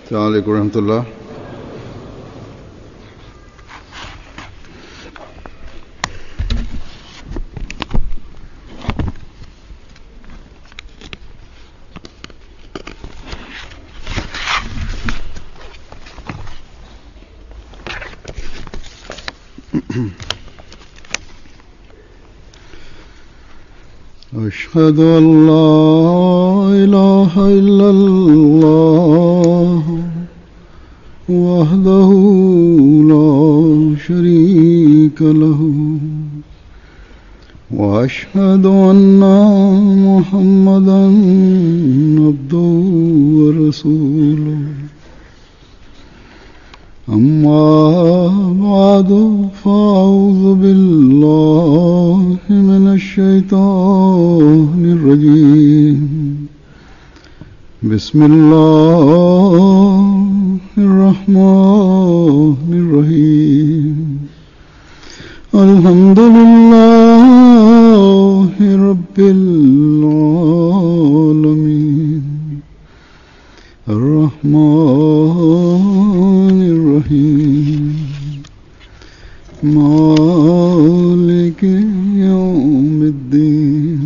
السلام علیکم ورحمۃ اللہ. أشهد أن لا إله إلا الله وحده لا شريك له وأشهد أن محمدا عبده ورسوله أما بعد فأعوذ بالله من الشيطان الرجيم بسم الله الرحمن الرحيم الحمد لله رب العالمين الرحمن الرحيم مالك يوم الدين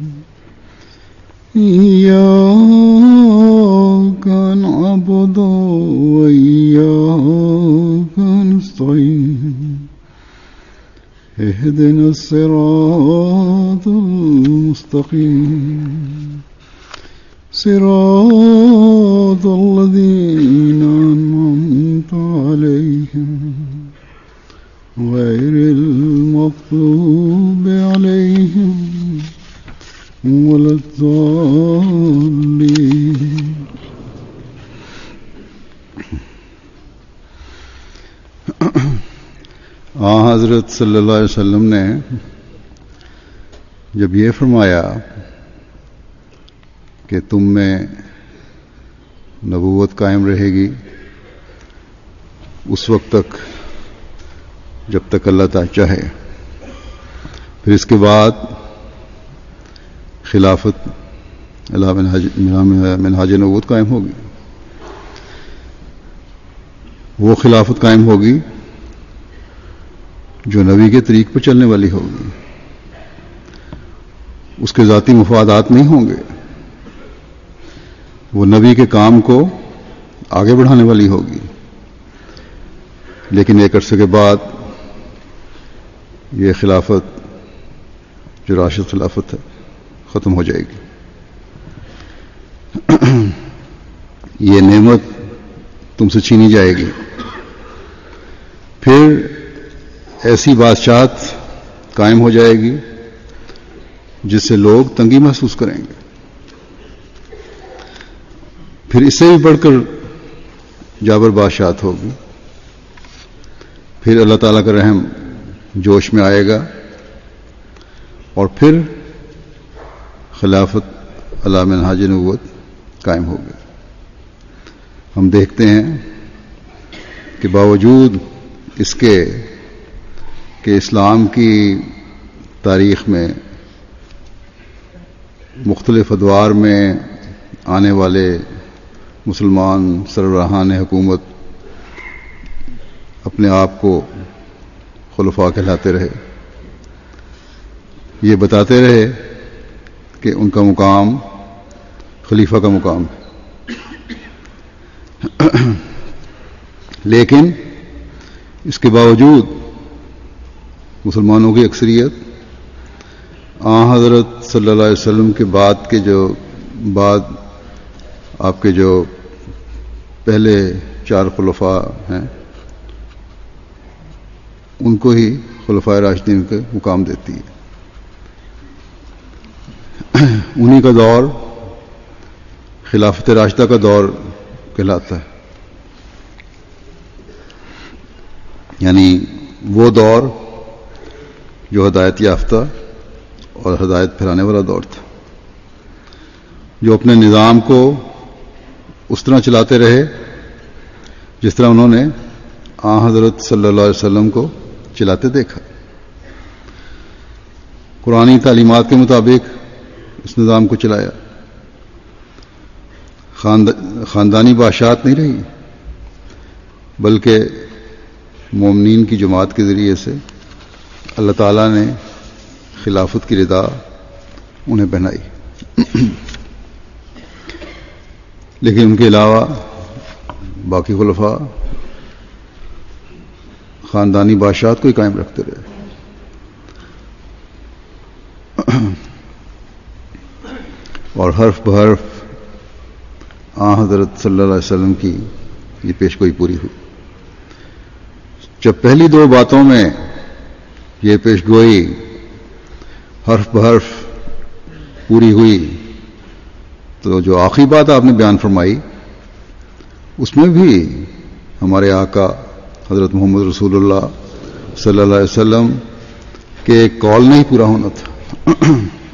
إياك نعبد وإياك نستعين اهدنا الصراط المستقيم صراط الذين أنعمت عليهم غير المغضوب عليهم ولا الضالين. حضرت صلی اللہ علیہ وسلم نے جب یہ فرمایا کہ تم میں نبوت قائم رہے گی اس وقت تک جب تک اللہ تعالی چاہے، پھر اس کے بعد خلافت اللہ منہاج نبوت قائم ہوگی. وہ خلافت قائم ہوگی جو نبی کے طریق پر چلنے والی ہوگی. اس کے ذاتی مفادات نہیں ہوں گے، وہ نبی کے کام کو آگے بڑھانے والی ہوگی. لیکن ایک عرصے کے بعد یہ خلافت جو راشد خلافت ہے ختم ہو جائے گی. یہ نعمت تم سے چھینی جائے گی. پھر ایسی بادشاہت قائم ہو جائے گی جس سے لوگ تنگی محسوس کریں گے. پھر اس سے بھی بڑھ کر جابر بادشاہت ہوگی. پھر اللہ تعالیٰ کا رحم جوش میں آئے گا اور پھر خلافت علی منہاج نبوت قائم ہوگی. ہم دیکھتے ہیں کہ باوجود اس کے کہ اسلام کی تاریخ میں مختلف ادوار میں آنے والے مسلمان سربراہان حکومت اپنے آپ کو خلفاء کہلاتے رہے، یہ بتاتے رہے کہ ان کا مقام خلیفہ کا مقام ہے. لیکن اس کے باوجود مسلمانوں کی اکثریت حضرت صلی اللہ علیہ وسلم کے بعد آپ کے جو پہلے 4 خلفاء ہیں ان کو ہی خلفاء راشدین کے مقام دیتی ہے. انہی کا دور خلافت راشدہ کا دور کہلاتا ہے. یعنی وہ دور جو ہدایت یافتہ اور ہدایت پھیلانے والا دور تھا، جو اپنے نظام کو اس طرح چلاتے رہے جس طرح انہوں نے حضرت صلی اللہ علیہ وسلم کو چلاتے دیکھا. قرآنی تعلیمات کے مطابق اس نظام کو چلایا. خاندانی بادشاہت نہیں رہی، بلکہ مومنین کی جماعت کے ذریعے سے اللہ تعالیٰ نے خلافت کی رضا انہیں پہنائی۔ لیکن ان کے علاوہ باقی خلفاء خاندانی بادشاہت کو ہی قائم رکھتے رہے۔ اور حرف بحرف حضرت صلی اللہ علیہ وسلم کی یہ پیشگوئی پوری ہوئی۔ جب پہلی دو باتوں میں یہ پیشگوئی حرف بحرف پوری ہوئی تو جو آخری بات آپ نے بیان فرمائی اس میں بھی ہمارے آقا حضرت محمد رسول اللہ صلی اللہ علیہ وسلم کے ایک قول نہیں پورا ہونا تھا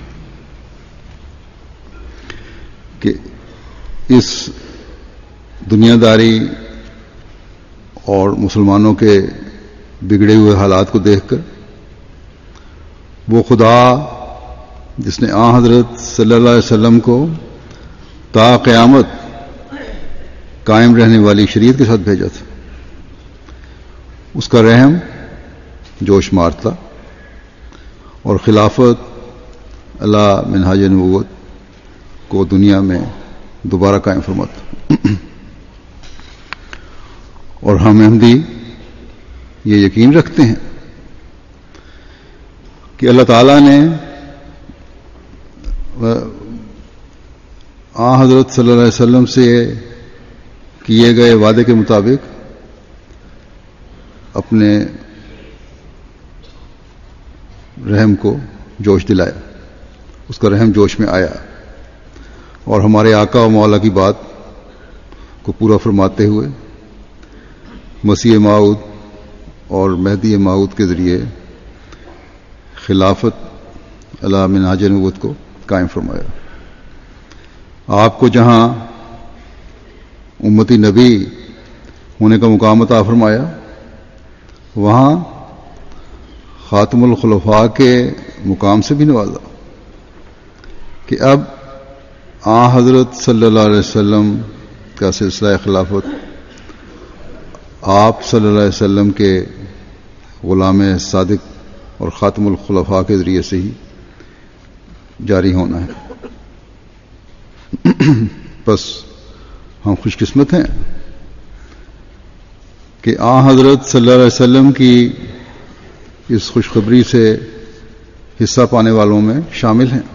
کہ اس دنیا داری اور مسلمانوں کے بگڑے ہوئے حالات کو دیکھ کر وہ خدا جس نے حضرت صلی اللہ علیہ وسلم کو تا قیامت قائم رہنے والی شریعت کے ساتھ بھیجا تھا، اس کا رحم جوش مارتا اور خلافت علی منہاج نبوت کو دنیا میں دوبارہ قائم فرماتا۔ اور ہم احمدی یہ یقین رکھتے ہیں کہ اللہ تعالیٰ نے حضرت صلی اللہ علیہ وسلم سے کیے گئے وعدے کے مطابق اپنے رحم کو جوش دلایا، اس کا رحم جوش میں آیا اور ہمارے آقا و مولا کی بات کو پورا فرماتے ہوئے مسیح موعود اور مہدی موعود کے ذریعے خلافت علی منہاج نبوت کو قائم فرمایا۔ آپ کو جہاں امتی نبی ہونے کا مقام عطا فرمایا، وہاں خاتم الخلفاء کے مقام سے بھی نوازا کہ اب حضرت صلی اللہ علیہ وسلم کا سلسلہ خلافت آپ صلی اللہ علیہ وسلم کے غلام صادق اور خاتم الخلفاء کے ذریعے سے ہی جاری ہونا ہے۔ بس ہم خوش قسمت ہیں کہ حضرت صلی اللہ علیہ وسلم کی اس خوشخبری سے حصہ پانے والوں میں شامل ہیں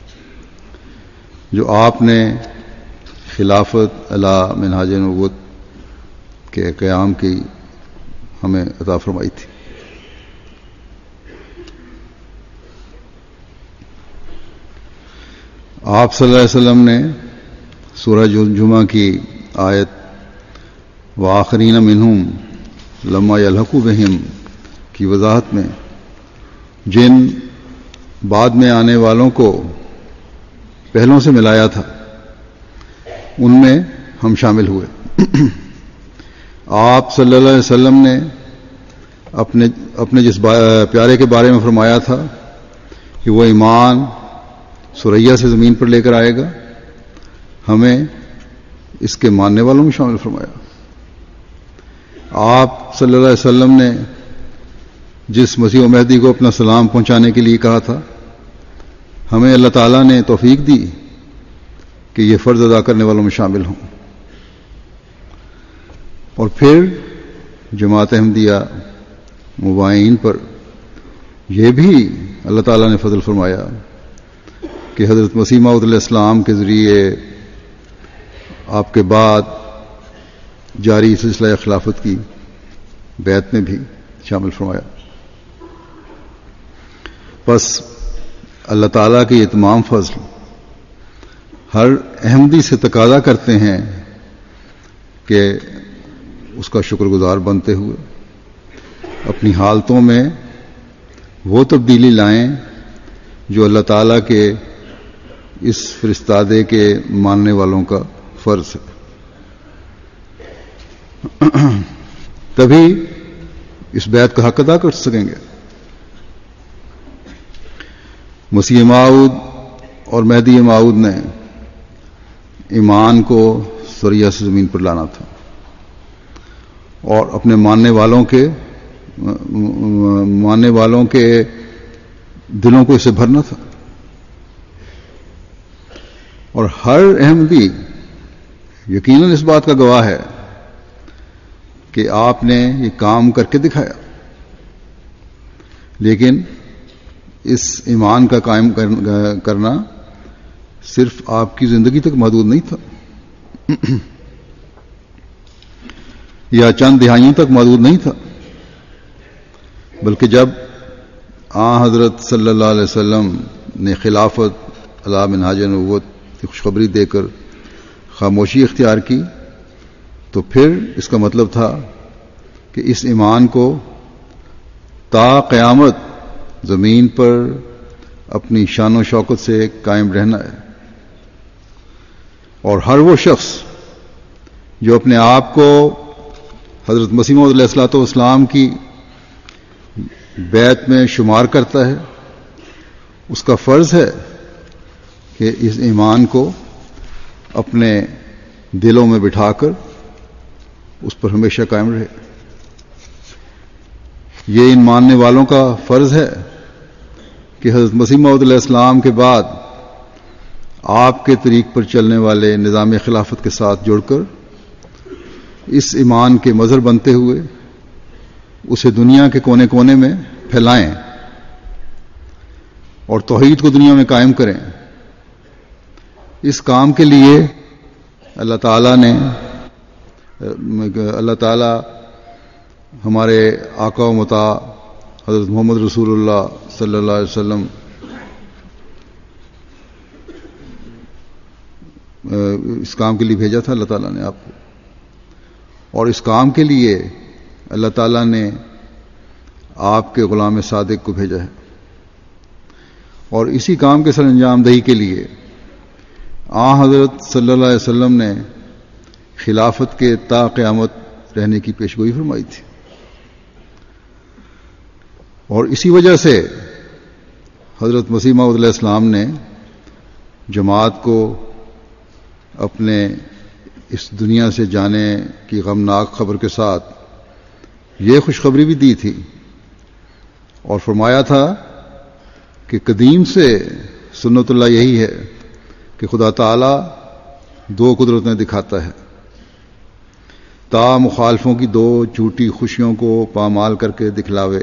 جو آپ نے خلافت علی منہاج نبوت کے قیام کی ہمیں عطا فرمائی تھی۔ آپ صلی اللہ علیہ وسلم نے سورہ جمعہ کی آیت وآخرین منہم لما یلحقوا بہم کی وضاحت میں جن بعد میں آنے والوں کو پہلوں سے ملایا تھا ان میں ہم شامل ہوئے۔ آپ صلی اللہ علیہ وسلم نے اپنے جس پیارے کے بارے میں فرمایا تھا کہ وہ ایمان سریا سے زمین پر لے کر آئے گا، ہمیں اس کے ماننے والوں میں شامل فرمایا۔ آپ صلی اللہ علیہ وسلم نے جس مسیح و مہدی کو اپنا سلام پہنچانے کے لیے کہا تھا، ہمیں اللہ تعالیٰ نے توفیق دی کہ یہ فرض ادا کرنے والوں میں شامل ہوں۔ اور پھر جماعت احمدیہ مبائعین پر یہ بھی اللہ تعالیٰ نے فضل فرمایا کہ حضرت مسیح موعود علیہ السلام کے ذریعے آپ کے بعد جاری سلسلہ خلافت کی بیعت میں بھی شامل فرمایا۔ بس اللہ تعالیٰ کے یہ تمام فضل ہر احمدی سے تقاضا کرتے ہیں کہ اس کا شکر گزار بنتے ہوئے اپنی حالتوں میں وہ تبدیلی لائیں جو اللہ تعالیٰ کے اس فرستادے کے ماننے والوں کا فرض ہے، تبھی اس بیعت کا حق ادا کر سکیں گے۔ مسیح موعود اور مہدی موعود نے ایمان کو سریا سے زمین پر لانا تھا اور اپنے ماننے والوں کے دلوں کو اسے بھرنا تھا. اور ہر احمدی یقیناً اس بات کا گواہ ہے کہ آپ نے یہ کام کر کے دکھایا، لیکن اس ایمان کا قائم کرنا صرف آپ کی زندگی تک محدود نہیں تھا یا چند دہائیوں تک محدود نہیں تھا، بلکہ جب حضرت صلی اللہ علیہ وسلم نے خلافت علی منہاج نبوت کی خوشخبری دے کر خاموشی اختیار کی تو پھر اس کا مطلب تھا کہ اس ایمان کو تا قیامت زمین پر اپنی شان و شوکت سے قائم رہنا ہے. اور ہر وہ شخص جو اپنے آپ کو حضرت مسیح موعود علیہ الصلوۃ والسلام کی بیعت میں شمار کرتا ہے، اس کا فرض ہے کہ اس ایمان کو اپنے دلوں میں بٹھا کر اس پر ہمیشہ قائم رہے. یہ ان ماننے والوں کا فرض ہے کہ حضرت مسیح موعود علیہ السلام کے بعد آپ کے طریق پر چلنے والے نظام خلافت کے ساتھ جڑ کر اس ایمان کے مظہر بنتے ہوئے اسے دنیا کے کونے کونے میں پھیلائیں اور توحید کو دنیا میں قائم کریں. اس کام کے لیے اللہ تعالی ہمارے آقا و مطاع حضرت محمد رسول اللہ صلی اللہ علیہ وسلم اس کام کے لیے بھیجا تھا اللہ تعالیٰ نے آپ کو، اور اس کام کے لیے اللہ تعالیٰ نے آپ کے غلام صادق کو بھیجا ہے، اور اسی کام کے سر انجام دہی کے لیے حضرت صلی اللہ علیہ وسلم نے خلافت کے تا قیامت رہنے کی پیشگوئی فرمائی تھی. اور اسی وجہ سے حضرت مسیح موعود علیہ السلام نے جماعت کو اپنے اس دنیا سے جانے کی غمناک خبر کے ساتھ یہ خوشخبری بھی دی تھی اور فرمایا تھا کہ قدیم سے سنت اللہ یہی ہے کہ خدا تعالی دو قدرتیں دکھاتا ہے، تا مخالفوں کی دو جھوٹی خوشیوں کو پامال کر کے دکھلاوے.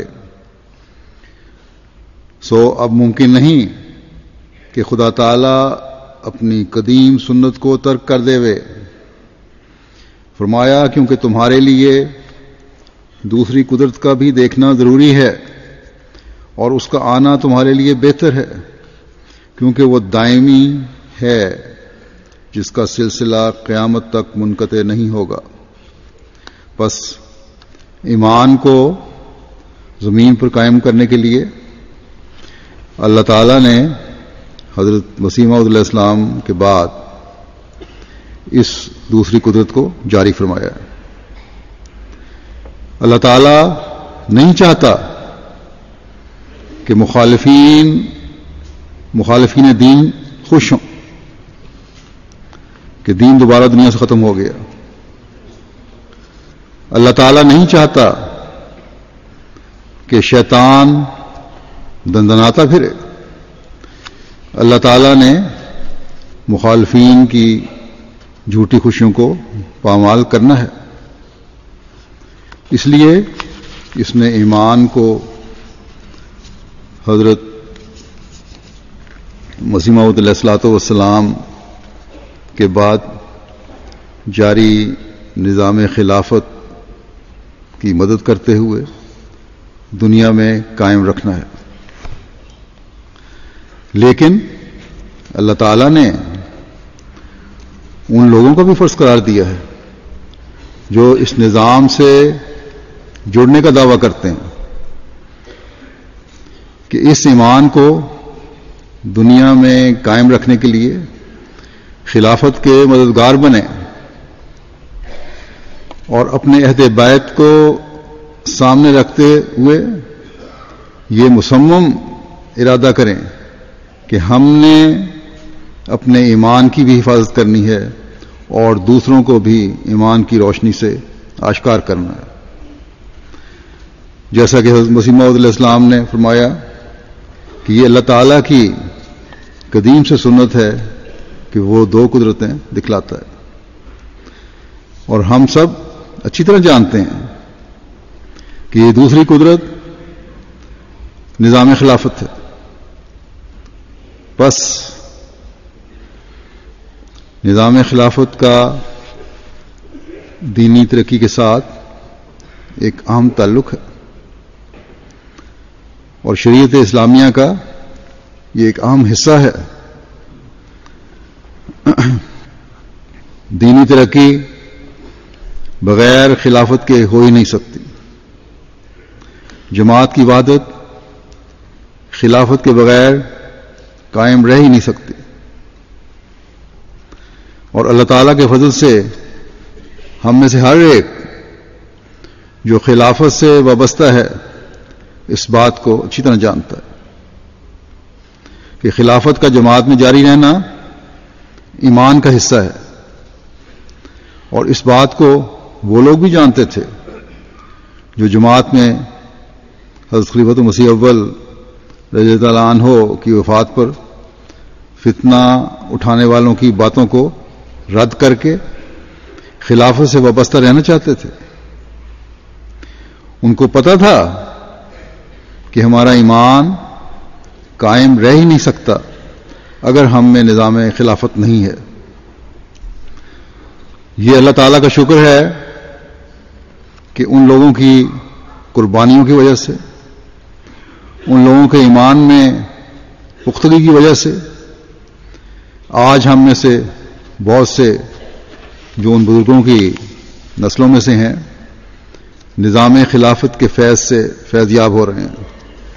سو اب ممکن نہیں کہ خدا تعالی اپنی قدیم سنت کو ترک کر دے وے. فرمایا کیونکہ تمہارے لیے دوسری قدرت کا بھی دیکھنا ضروری ہے اور اس کا آنا تمہارے لیے بہتر ہے، کیونکہ وہ دائمی ہے جس کا سلسلہ قیامت تک منقطع نہیں ہوگا. بس ایمان کو زمین پر قائم کرنے کے لیے اللہ تعالیٰ نے حضرت مسیح موعود علیہ السلام کے بعد اس دوسری قدرت کو جاری فرمایا ہے. اللہ تعالیٰ نہیں چاہتا کہ مخالفین دین خوش ہوں کہ دین دوبارہ دنیا سے ختم ہو گیا. اللہ تعالیٰ نہیں چاہتا کہ شیطان دندناتا پھرے. اللہ تعالیٰ نے مخالفین کی جھوٹی خوشیوں کو پامال کرنا ہے، اس لیے اس نے ایمان کو حضرت مسیح موعود علیہ الصلوۃ والسلام کے بعد جاری نظام خلافت کی مدد کرتے ہوئے دنیا میں قائم رکھنا ہے. لیکن اللہ تعالیٰ نے ان لوگوں کو بھی فرض قرار دیا ہے جو اس نظام سے جڑنے کا دعویٰ کرتے ہیں کہ اس ایمان کو دنیا میں قائم رکھنے کے لیے خلافت کے مددگار بنے اور اپنے عہد بیعت کو سامنے رکھتے ہوئے یہ مصمم ارادہ کریں کہ ہم نے اپنے ایمان کی بھی حفاظت کرنی ہے اور دوسروں کو بھی ایمان کی روشنی سے آشکار کرنا ہے. جیسا کہ حضرت مسیح موعود علیہ السلام نے فرمایا کہ یہ اللہ تعالیٰ کی قدیم سے سنت ہے کہ وہ دو قدرتیں دکھلاتا ہے، اور ہم سب اچھی طرح جانتے ہیں کہ یہ دوسری قدرت نظام خلافت ہے. بس نظام خلافت کا دینی ترقی کے ساتھ ایک اہم تعلق ہے، اور شریعت اسلامیہ کا یہ ایک اہم حصہ ہے. دینی ترقی بغیر خلافت کے ہو ہی نہیں سکتی. جماعت کی وحدت خلافت کے بغیر قائم رہ ہی نہیں سکتی. اور اللہ تعالیٰ کے فضل سے ہم میں سے ہر ایک جو خلافت سے وابستہ ہے اس بات کو اچھی طرح جانتا ہے کہ خلافت کا جماعت میں جاری رہنا ایمان کا حصہ ہے. اور اس بات کو وہ لوگ بھی جانتے تھے جو جماعت میں حضرت خلیفۃ مسیح اول رضی اللہ عنہ عنہ کی وفات پر فتنہ اٹھانے والوں کی باتوں کو رد کر کے خلافت سے وابستہ رہنا چاہتے تھے. ان کو پتہ تھا کہ ہمارا ایمان قائم رہ ہی نہیں سکتا اگر ہم میں نظام خلافت نہیں ہے. یہ اللہ تعالیٰ کا شکر ہے کہ ان لوگوں کی قربانیوں کی وجہ سے، ان لوگوں کے ایمان میں پختگی کی وجہ سے آج ہم میں سے بہت سے جو ان بزرگوں کی نسلوں میں سے ہیں نظام خلافت کے فیض سے فیض یاب ہو رہے ہیں.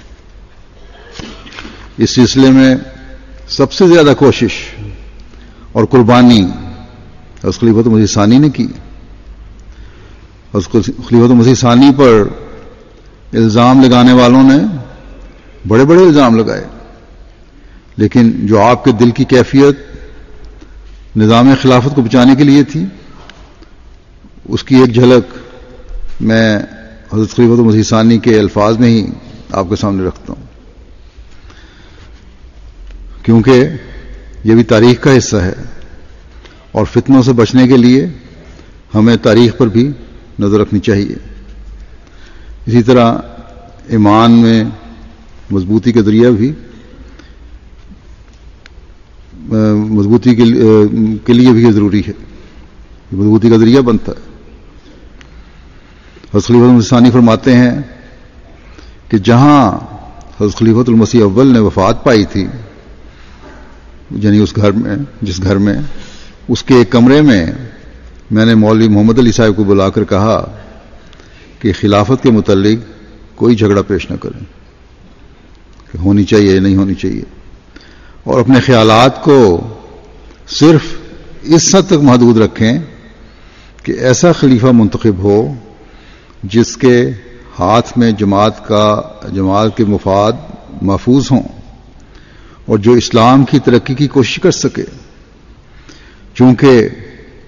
اس سلسلے میں سب سے زیادہ کوشش اور قربانی حضرت خلیفۃ مسیح ثانی نے کی. حضرت خلیفۃ مسیح ثانی پر الزام لگانے والوں نے بڑے بڑے الزام لگائے، لیکن جو آپ کے دل کی کیفیت نظام خلافت کو بچانے کے لیے تھی اس کی ایک جھلک میں حضرت خلیفۃ مسیح ثانی کے الفاظ میں ہی آپ کے سامنے رکھتا ہوں، کیونکہ یہ بھی تاریخ کا حصہ ہے اور فتنوں سے بچنے کے لیے ہمیں تاریخ پر بھی نظر رکھنی چاہیے. اسی طرح ایمان میں مضبوطی کا ذریعہ بھی مضبوطی کے لیے بھی یہ ضروری ہے، مضبوطی کا ذریعہ بنتا ہے. حضرت خلیفۃ المسیح ثانی فرماتے ہیں کہ جہاں حضرت خلیفۃ المسیح اول نے وفات پائی تھی، یعنی اس گھر میں جس گھر میں اس کے ایک کمرے میں میں نے مولوی محمد علی صاحب کو بلا کر کہا کہ خلافت کے متعلق کوئی جھگڑا پیش نہ کریں، کہ ہونی چاہیے نہیں ہونی چاہیے، اور اپنے خیالات کو صرف اس حد تک محدود رکھیں کہ ایسا خلیفہ منتخب ہو جس کے ہاتھ میں جماعت کے مفاد محفوظ ہوں اور جو اسلام کی ترقی کی کوشش کر سکے. چونکہ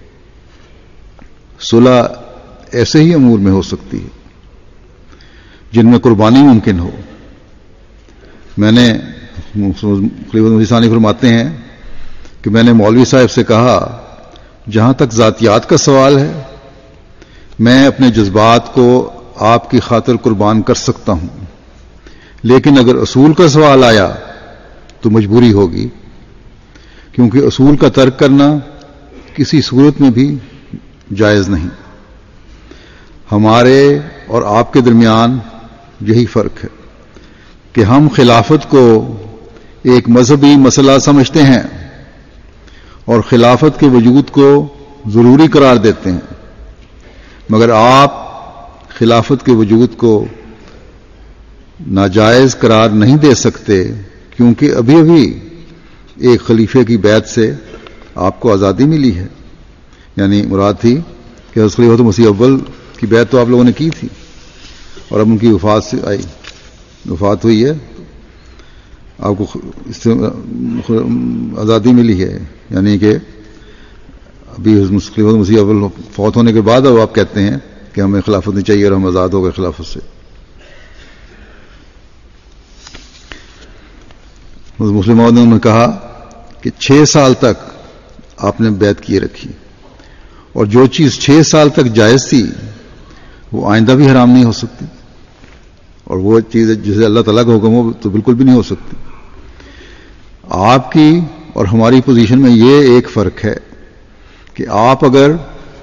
صلح ایسے ہی امور میں ہو سکتی ہے جن میں قربانی ممکن ہو. میں نے خلیفۃ مسیح ثانی فرماتے ہیں کہ میں نے مولوی صاحب سے کہا جہاں تک ذاتیات کا سوال ہے میں اپنے جذبات کو آپ کی خاطر قربان کر سکتا ہوں، لیکن اگر اصول کا سوال آیا تو مجبوری ہوگی، کیونکہ اصول کا ترک کرنا کسی صورت میں بھی جائز نہیں. ہمارے اور آپ کے درمیان یہی فرق ہے کہ ہم خلافت کو ایک مذہبی مسئلہ سمجھتے ہیں اور خلافت کے وجود کو ضروری قرار دیتے ہیں، مگر آپ خلافت کے وجود کو ناجائز قرار نہیں دے سکتے، کیونکہ ابھی ابھی ایک خلیفے کی بیعت سے آپ کو آزادی ملی ہے. یعنی مراد تھی کہ حضرت خلیفۃ مسیح اول کی بیعت تو آپ لوگوں نے کی تھی اور اب ان کی وفات ہوئی ہے. آپ کو اس سے آزادی ملی ہے، یعنی کہ ابھی خلیفۃ مسیح اول فوت ہونے کے بعد اب آپ کہتے ہیں کہ ہمیں خلافت نہیں چاہیے اور ہم آزاد ہو گئے خلافت سے. مسلم موعود نے کہا کہ 6 سال تک آپ نے بیعت کیے رکھی، اور جو چیز 6 سال تک جائز تھی وہ آئندہ بھی حرام نہیں ہو سکتی، اور وہ چیز جسے اللہ تعالیٰ کا حکم ہو تو بالکل بھی نہیں ہو سکتی. آپ کی اور ہماری پوزیشن میں یہ ایک فرق ہے کہ آپ اگر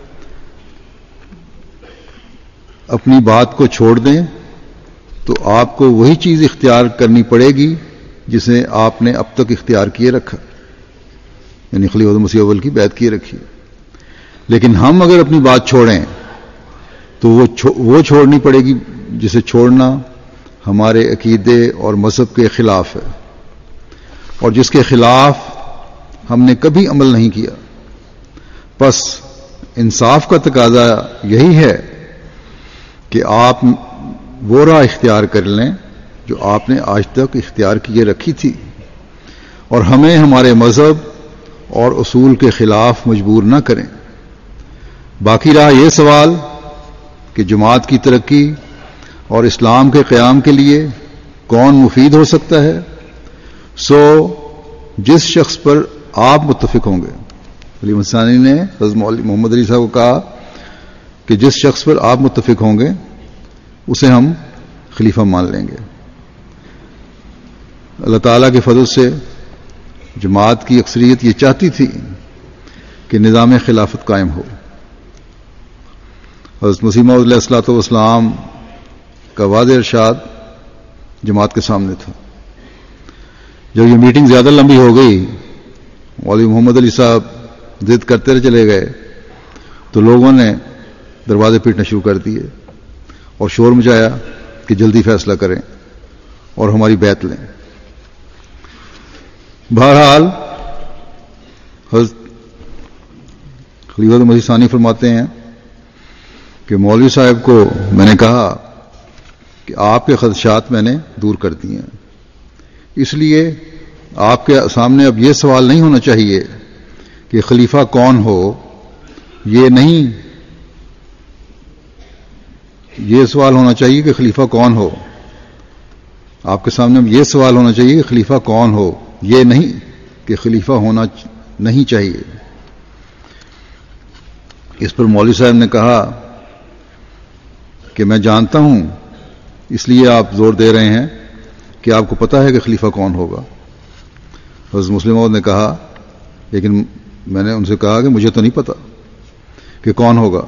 اپنی بات کو چھوڑ دیں تو آپ کو وہی چیز اختیار کرنی پڑے گی جسے آپ نے اب تک اختیار کیے رکھا، یعنی خلیفۃ مسیح اول کی بیعت کیے رکھی. لیکن ہم اگر اپنی بات چھوڑیں تو وہ چھوڑنی پڑے گی جسے چھوڑنا ہمارے عقیدے اور مذہب کے خلاف ہے، اور جس کے خلاف ہم نے کبھی عمل نہیں کیا. بس انصاف کا تقاضا یہی ہے کہ آپ وہ راہ اختیار کر لیں جو آپ نے آج تک اختیار کیے رکھی تھی، اور ہمیں ہمارے مذہب اور اصول کے خلاف مجبور نہ کریں. باقی رہا یہ سوال کہ جماعت کی ترقی اور اسلام کے قیام کے لیے کون مفید ہو سکتا ہے، سو جس شخص پر آپ متفق ہوں گے. خلیفہ ثانی نے حضرت محمد علی صاحب کو کہا کہ جس شخص پر آپ متفق ہوں گے اسے ہم خلیفہ مان لیں گے. اللہ تعالیٰ کے فضل سے جماعت کی اکثریت یہ چاہتی تھی کہ نظام خلافت قائم ہو. حضرت مسیح موعود علیہ الصلوۃ والسلام کا واضح ارشاد جماعت کے سامنے تھا. جب یہ میٹنگ زیادہ لمبی ہو گئی، مولوی محمد علی صاحب ضد کرتے رہے چلے گئے، تو لوگوں نے دروازے پیٹنا شروع کر دیے اور شور مچایا کہ جلدی فیصلہ کریں اور ہماری بیعت لیں. بہرحال حضرت خلیفۃ مسیح ثانی فرماتے ہیں کہ مولوی صاحب کو میں نے کہا کہ آپ کے خدشات میں نے دور کر دیے ہیں، اس لیے آپ کے سامنے اب یہ سوال نہیں ہونا چاہیے کہ خلیفہ کون ہو، یہ سوال ہونا چاہیے کہ خلیفہ کون ہو. آپ کے سامنے یہ سوال ہونا چاہیے کہ خلیفہ کون ہو، یہ نہیں کہ خلیفہ ہونا نہیں چاہیے. اس پر مولوی صاحب نے کہا کہ میں جانتا ہوں، اس لیے آپ زور دے رہے ہیں کہ آپ کو پتا ہے کہ خلیفہ کون ہوگا. حضرت مسلم موعود نے کہا لیکن میں نے ان سے کہا کہ مجھے تو نہیں پتا کہ کون ہوگا.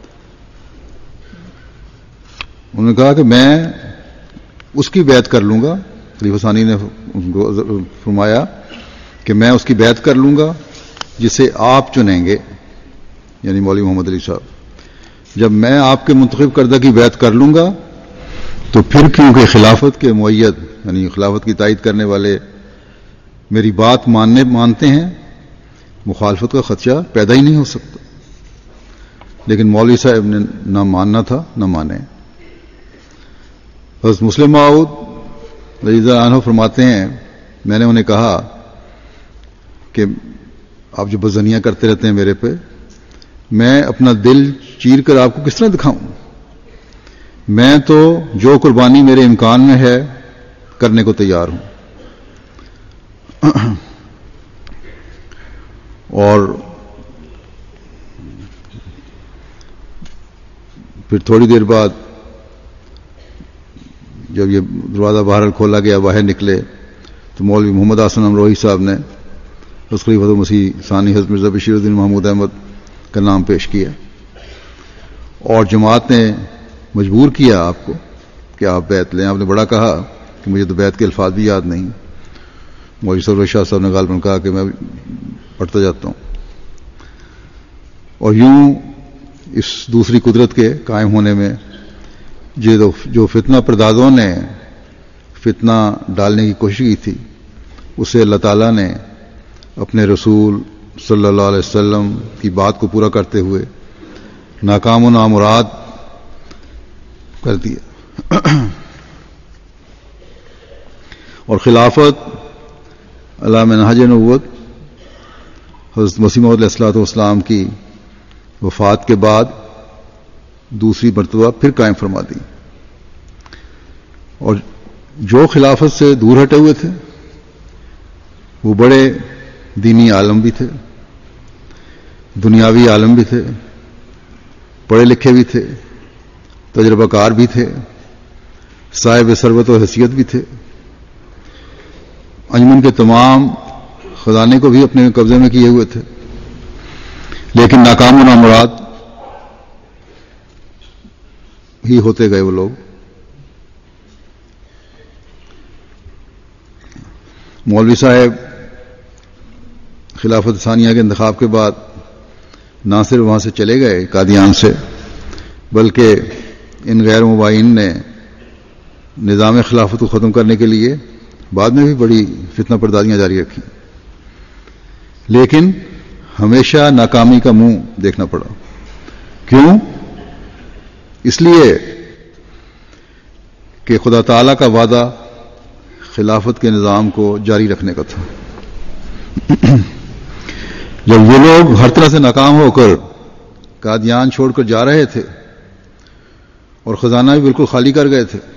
انہوں نے کہا کہ میں اس کی بیعت کر لوں گا. خلیفہ ثانی نے ان کو فرمایا کہ میں اس کی بیعت کر لوں گا جسے آپ چنیں گے، یعنی مولوی محمد علی صاحب. جب میں آپ کے منتخب کردہ کی بیعت کر لوں گا تو پھر کیونکہ خلافت کے مؤید یعنی خلافت کی تائید کرنے والے میری بات مانتے ہیں، مخالفت کا خدشہ پیدا ہی نہیں ہو سکتا. لیکن مولوی صاحب نے نہ ماننا تھا نہ مانے. حضرت مسلم موعود رضی اللہ عنہ فرماتے ہیں میں نے انہیں کہا کہ آپ جو بزنیاں کرتے رہتے ہیں میرے پہ، میں اپنا دل چیر کر آپ کو کس طرح دکھاؤں؟ میں تو جو قربانی میرے امکان میں ہے کرنے کو تیار ہوں. اور پھر تھوڑی دیر بعد جب یہ دروازہ باہر کھولا گیا، باہر نکلے تو مولوی محمد حسن امروہی صاحب نے حضرت خلیفۃ مسیح ثانی حضرت مرزا بشیر الدین محمود احمد کا نام پیش کیا، اور جماعت نے مجبور کیا آپ کو کہ آپ بیعت لیں. آپ نے بڑا کہا کہ مجھے تو بیعت کے الفاظ بھی یاد نہیں. مولوی سرور شاہ صاحب نے غالباً کہا کہ میں پڑھتا جاتا ہوں. اور یوں اس دوسری قدرت کے قائم ہونے میں جو فتنہ پردازوں نے فتنہ ڈالنے کی کوشش کی تھی، اسے اللہ تعالیٰ نے اپنے رسول صلی اللہ علیہ وسلم کی بات کو پورا کرتے ہوئے ناکام و نامراد کر دیا. اور خلافت علی منہج نبوت حضرت مسیح موعود علیہ الصلوۃ والسلام کی وفات کے بعد دوسری مرتبہ پھر قائم فرما دی. اور جو خلافت سے دور ہٹے ہوئے تھے وہ بڑے دینی عالم بھی تھے، دنیاوی عالم بھی تھے، پڑھے لکھے بھی تھے، تجربہ کار بھی تھے، صاحب ثروت و حیثیت بھی تھے. انجمن کے تمام خزانے کو بھی اپنے قبضے میں کیے ہوئے تھے، لیکن ناکام و نامراد ہی ہوتے گئے وہ لوگ. مولوی صاحب خلافت ثانیہ کے انتخاب کے بعد نہ صرف وہاں سے چلے گئے قادیان سے، بلکہ ان غیر مبائن نے نظام خلافت کو ختم کرنے کے لیے بعد میں بھی بڑی فتنہ پردازیاں جاری رکھی، لیکن ہمیشہ ناکامی کا منہ دیکھنا پڑا. کیوں؟ اس لیے کہ خدا تعالی کا وعدہ خلافت کے نظام کو جاری رکھنے کا تھا. جب یہ لوگ ہر طرح سے ناکام ہو کر قادیان چھوڑ کر جا رہے تھے اور خزانہ بھی بالکل خالی کر گئے تھے،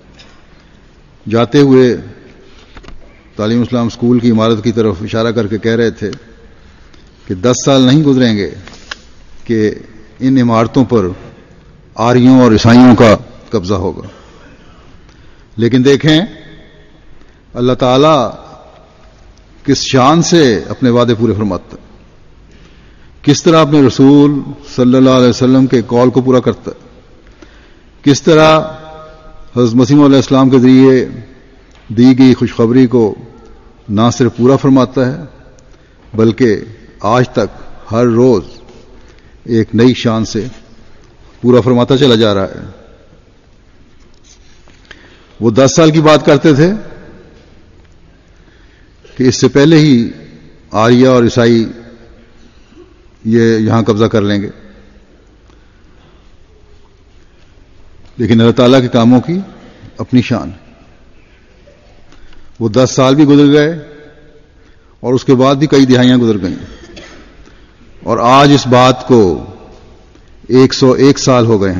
جاتے ہوئے تعلیم اسلام اسکول کی عمارت کی طرف اشارہ کر کے کہہ رہے تھے کہ 10 سال نہیں گزریں گے کہ ان عمارتوں پر آریوں اور عیسائیوں کا قبضہ ہوگا. لیکن دیکھیں اللہ تعالیٰ کس شان سے اپنے وعدے پورے فرماتا ہے، کس طرح اپنے رسول صلی اللہ علیہ وسلم کے قول کو پورا کرتا ہے، کس طرح حضرت مسیح علیہ السلام کے ذریعے دی گئی خوشخبری کو نہ صرف پورا فرماتا ہے بلکہ آج تک ہر روز ایک نئی شان سے پورا فرماتا چلا جا رہا ہے. وہ 10 سال کی بات کرتے تھے کہ اس سے پہلے ہی آریہ اور عیسائی یہ یہاں قبضہ کر لیں گے، لیکن اللہ تعالیٰ کے کاموں کی اپنی شان. وہ 10 سال بھی گزر گئے اور اس کے بعد بھی کئی دہائیاں گزر گئیں، اور آج اس بات کو 101 سال ہو گئے ہیں.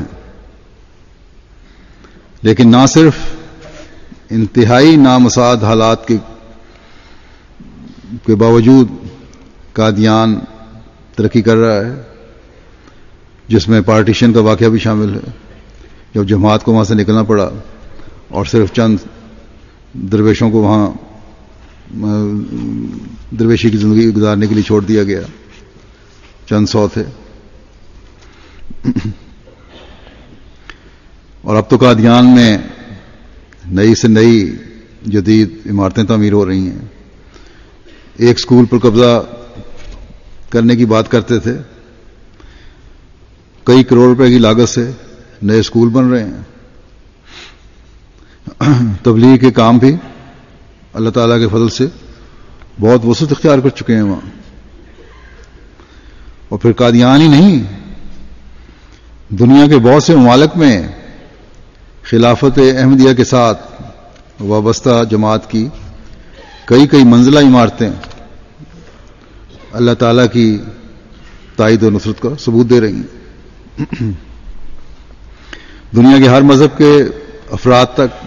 لیکن نہ صرف انتہائی نامساعد حالات کے باوجود قادیان ترقی کر رہا ہے، جس میں پارٹیشن کا واقعہ بھی شامل ہے، جب جماعت کو وہاں سے نکلنا پڑا اور صرف چند درویشوں کو وہاں درویشی کی زندگی گزارنے کے لیے چھوڑ دیا گیا، چند 100 تھے. اور اب تو قادیان میں نئی سے نئی جدید عمارتیں تعمیر ہو رہی ہیں. ایک سکول پر قبضہ کرنے کی بات کرتے تھے، کئی کروڑ روپے کی لاگت سے نئے سکول بن رہے ہیں. تبلیغ کے کام بھی اللہ تعالیٰ کے فضل سے بہت وسعت اختیار کر چکے ہیں وہاں. اور پھر قادیان ہی نہیں، دنیا کے بہت سے ممالک میں خلافت احمدیہ کے ساتھ وابستہ جماعت کی کئی منزلہ عمارتیں اللہ تعالیٰ کی تائید و نصرت کا ثبوت دے رہی ہیں. دنیا کے ہر مذہب کے افراد تک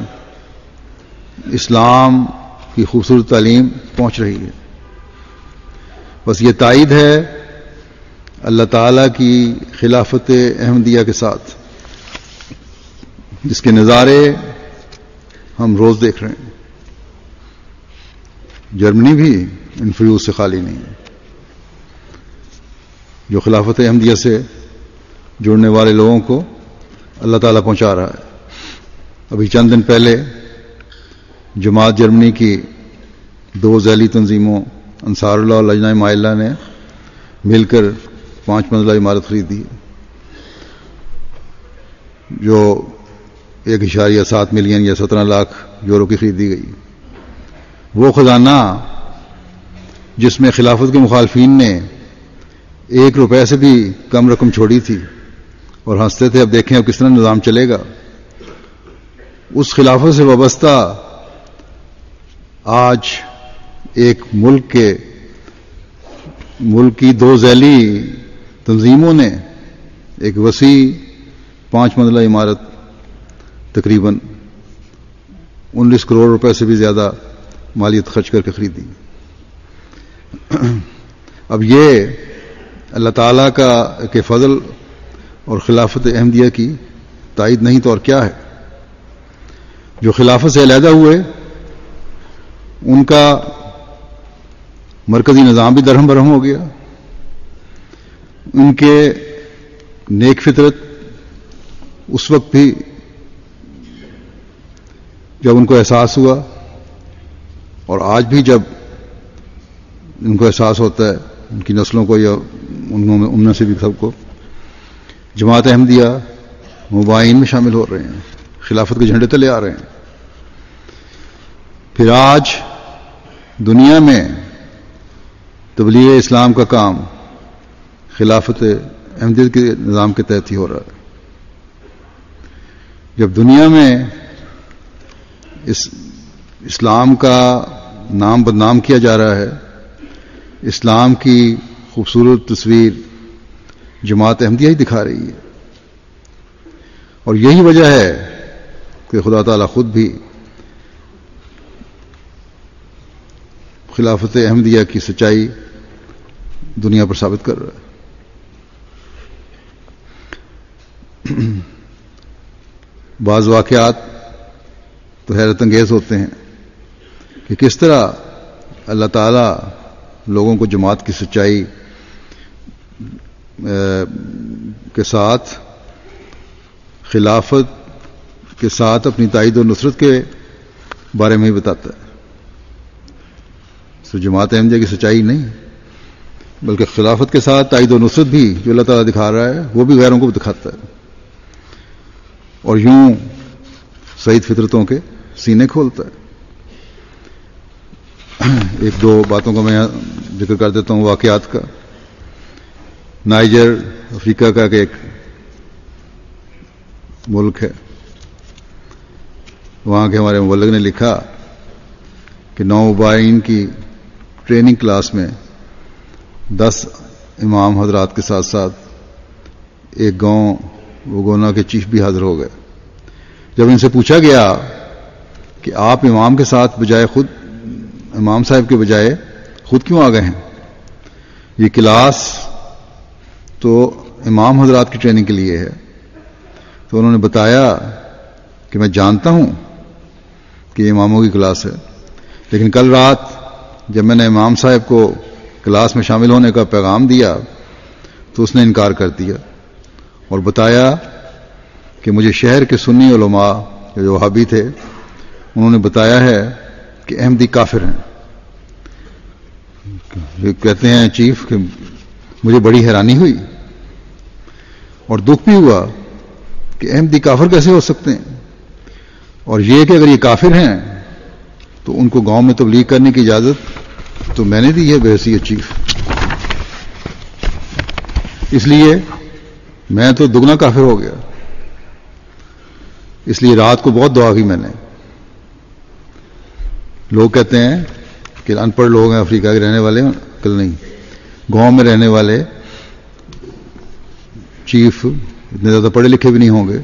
اسلام کی خوبصورت تعلیم پہنچ رہی ہے. بس یہ تائید ہے اللہ تعالیٰ کی خلافت احمدیہ کے ساتھ، جس کے نظارے ہم روز دیکھ رہے ہیں. جرمنی بھی ان فیوز سے خالی نہیں ہے، جو خلافت احمدیہ سے جڑنے والے لوگوں کو اللہ تعالیٰ پہنچا رہا ہے. ابھی چند دن پہلے جماعت جرمنی کی 2 ذیلی تنظیموں انصار اللہ اور لجنہ مائلہ نے مل کر 5 منزلہ عمارت خریدی، جو 1.7 ملین یا 17 لاکھ یورو کی خریدی گئی. وہ خزانہ جس میں خلافت کے مخالفین نے 1 روپے سے بھی کم رقم چھوڑی تھی اور ہنستے تھے اب دیکھیں اب کس طرح نظام چلے گا، اس خلافت سے وابستہ آج ایک ملک کی 2 ذیلی تنظیموں نے ایک وسیع 5 منزلہ عمارت تقریباً 19 کروڑ روپے سے بھی زیادہ مالیت خرچ کر کے خریدی. اب یہ اللہ تعالیٰ کے فضل اور خلافت احمدیہ کی تائید نہیں تو اور کیا ہے. جو خلافت سے علیحدہ ہوئے ان کا مرکزی نظام بھی درہم برہم ہو گیا. ان کے نیک فطرت اس وقت بھی جب ان کو احساس ہوا اور آج بھی جب ان کو احساس ہوتا ہے ان کی نسلوں کو یا ان میں سے بھی سب کو، جماعت احمدیہ مباین میں شامل ہو رہے ہیں، خلافت کے جھنڈے تلے آ رہے ہیں. پھر آج دنیا میں تبلیغ اسلام کا کام خلافت احمدیہ کے نظام کے تحت ہی ہو رہا ہے. جب دنیا میں اسلام کا نام بدنام کیا جا رہا ہے، اسلام کی خوبصورت تصویر جماعت احمدیہ ہی دکھا رہی ہے. اور یہی وجہ ہے کہ خدا تعالیٰ خود بھی خلافت احمدیہ کی سچائی دنیا پر ثابت کر رہا ہے. بعض واقعات تو حیرت انگیز ہوتے ہیں کہ کس طرح اللہ تعالیٰ لوگوں کو جماعت کی سچائی کے ساتھ خلافت کے ساتھ اپنی تائید و نصرت کے بارے میں ہی بتاتا ہے. تو جماعت احمدیہ کی سچائی نہیں بلکہ خلافت کے ساتھ تائید و نصرت بھی جو اللہ تعالیٰ دکھا رہا ہے وہ بھی غیروں کو دکھاتا ہے، اور یوں سعید فطرتوں کے سینے کھولتا ہے. 1-2 باتوں کا میں ذکر کر دیتا ہوں واقعات کا. نائجر افریقہ کا ایک ملک ہے، وہاں کے ہمارے مبلغ نے لکھا کہ نومبائن کی ٹریننگ کلاس میں 10 امام حضرات کے ساتھ ساتھ ایک گاؤں وگونا کے چیف بھی حاضر ہو گئے. جب ان سے پوچھا گیا کہ آپ امام کے ساتھ بجائے خود امام صاحب کے بجائے خود کیوں آ گئے ہیں، یہ کلاس تو امام حضرات کی ٹریننگ کے لیے ہے. تو انہوں نے بتایا کہ میں جانتا ہوں کہ یہ اماموں کی کلاس ہے، لیکن کل رات جب میں نے امام صاحب کو کلاس میں شامل ہونے کا پیغام دیا تو اس نے انکار کر دیا اور بتایا کہ مجھے شہر کے سنی علماء جو وہابی تھے انہوں نے بتایا ہے کہ احمدی کافر ہیں. کہتے ہیں چیف کہ مجھے بڑی حیرانی ہوئی اور دکھ بھی ہوا کہ احمدی کافر کیسے ہو سکتے ہیں، اور یہ کہ اگر یہ کافر ہیں تو ان کو گاؤں میں تبلیغ کرنے کی اجازت تو میں نے دی ہے بحیثیت چیف، اس لیے میں تو دگنا کافر ہو گیا. اس لیے رات کو بہت دعا کی میں نے. لوگ کہتے ہیں کہ ان پڑھ لوگ ہیں افریقہ کے رہنے والے، کل نہیں، گاؤں میں رہنے والے چیف اتنے زیادہ پڑھے لکھے بھی نہیں ہوں گے،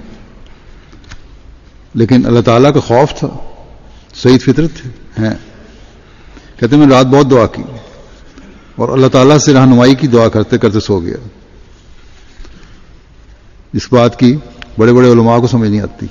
لیکن اللہ تعالیٰ کا خوف تھا، سعید فطرت ہیں. کہتے ہیں میں رات بہت دعا کی اور اللہ تعالیٰ سے رہنمائی کی دعا کرتے کرتے سو گیا. اس بات کی بڑے بڑے علماء کو سمجھ نہیں آتی.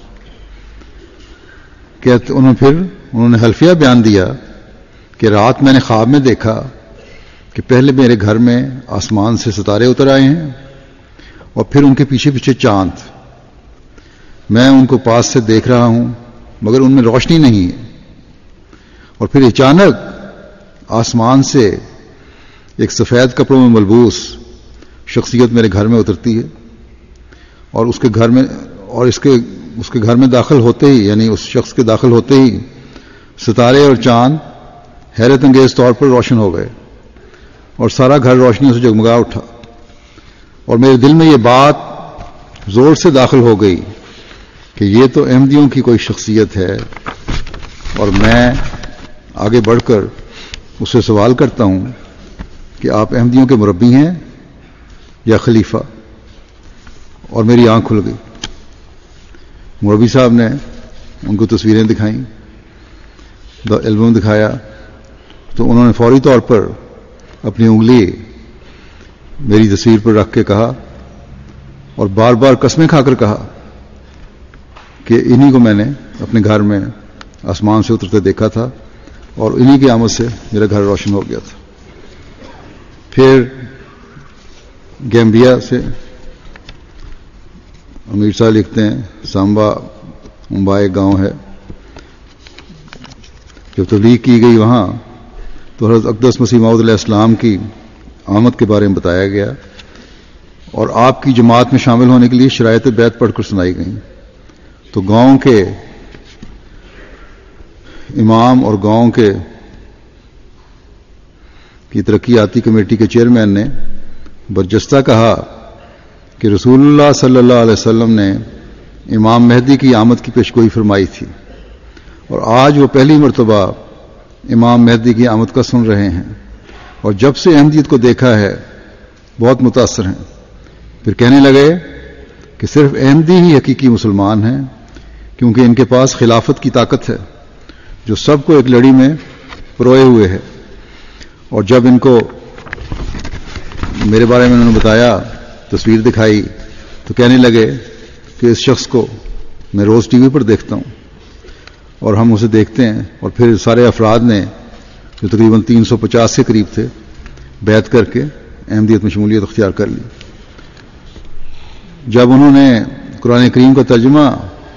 انہوں نے حلفیہ بیان دیا کہ رات میں نے خواب میں دیکھا کہ پہلے میرے گھر میں آسمان سے ستارے اتر آئے ہیں اور پھر ان کے پیچھے پیچھے چاند. میں ان کو پاس سے دیکھ رہا ہوں مگر ان میں روشنی نہیں ہے، اور پھر اچانک آسمان سے ایک سفید کپڑوں میں ملبوس شخصیت میرے گھر میں اترتی ہے، اور اس کے گھر میں داخل ہوتے ہی، یعنی اس شخص کے داخل ہوتے ہی ستارے اور چاند حیرت انگیز طور پر روشن ہو گئے اور سارا گھر روشنیوں سے جگمگا اٹھا. اور میرے دل میں یہ بات زور سے داخل ہو گئی کہ یہ تو احمدیوں کی کوئی شخصیت ہے، اور میں آگے بڑھ کر اس سے سوال کرتا ہوں کہ آپ احمدیوں کے مربی ہیں یا خلیفہ؟ اور میری آنکھ کھل گئی. مربی صاحب نے ان کو تصویریں دکھائیں، البم دکھایا، تو انہوں نے فوری طور پر اپنی انگلی میری تصویر پر رکھ کے کہا اور بار بار قسمیں کھا کر کہا کہ انہی کو میں نے اپنے گھر میں آسمان سے اترتے دیکھا تھا اور انہی کی آمد سے میرا گھر روشن ہو گیا تھا. پھر گیمبیا سے امیر صاحب لکھتے ہیں، سامبا ممبئی گاؤں ہے، جب تبلیغ کی گئی وہاں تو حضرت اقدس مسیح موعود علیہ السلام کی آمد کے بارے میں بتایا گیا اور آپ کی جماعت میں شامل ہونے کے لیے شرائط بیعت پڑھ کر سنائی گئیں. تو گاؤں کے امام اور گاؤں کی ترقیاتی کمیٹی کے چیئرمین نے برجستہ کہا کہ رسول اللہ صلی اللہ علیہ وسلم نے امام مہدی کی آمد کی پیشگوئی فرمائی تھی اور آج وہ پہلی مرتبہ امام مہدی کی آمد کا سن رہے ہیں اور جب سے احمدیت کو دیکھا ہے بہت متاثر ہیں. پھر کہنے لگے کہ صرف احمدی ہی حقیقی مسلمان ہیں کیونکہ ان کے پاس خلافت کی طاقت ہے جو سب کو ایک لڑی میں پروئے ہوئے ہے. اور جب ان کو میرے بارے میں انہوں نے بتایا، تصویر دکھائی، تو کہنے لگے کہ اس شخص کو میں روز ٹی وی پر دیکھتا ہوں اور ہم اسے دیکھتے ہیں. اور پھر سارے افراد نے جو تقریباً 350 کے قریب تھے بیعت کر کے احمدیت میں شمولیت اختیار کر لی. جب انہوں نے قرآن کریم کا ترجمہ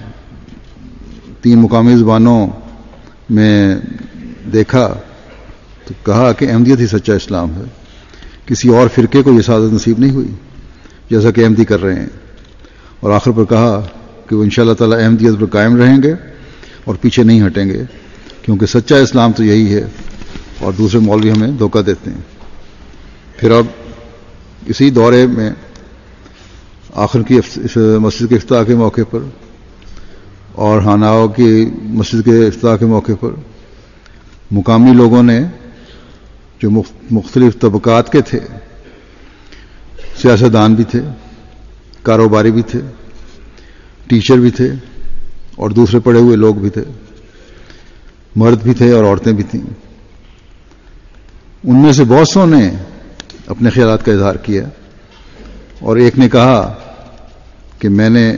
3 مقامی زبانوں میں دیکھا تو کہا کہ احمدیت ہی سچا اسلام ہے، کسی اور فرقے کو یہ سعادت نصیب نہیں ہوئی جیسا کہ احمدی کر رہے ہیں. اور آخر پر کہا کہ وہ انشاءاللہ تعالی احمدیت پر قائم رہیں گے اور پیچھے نہیں ہٹیں گے کیونکہ سچا اسلام تو یہی ہے اور دوسرے مولوی ہمیں دھوکہ دیتے ہیں. پھر اب اسی دورے میں آخر کی مسجد کے افتتاح کے موقع پر اور ہاناؤ کی مسجد کے افتتاح کے موقع پر مقامی لوگوں نے جو مختلف طبقات کے تھے، سیاستدان بھی تھے، کاروباری بھی تھے، ٹیچر بھی تھے اور دوسرے پڑھے ہوئے لوگ بھی تھے، مرد بھی تھے اور عورتیں بھی تھیں، ان میں سے بہت سو نے اپنے خیالات کا اظہار کیا اور ایک نے کہا کہ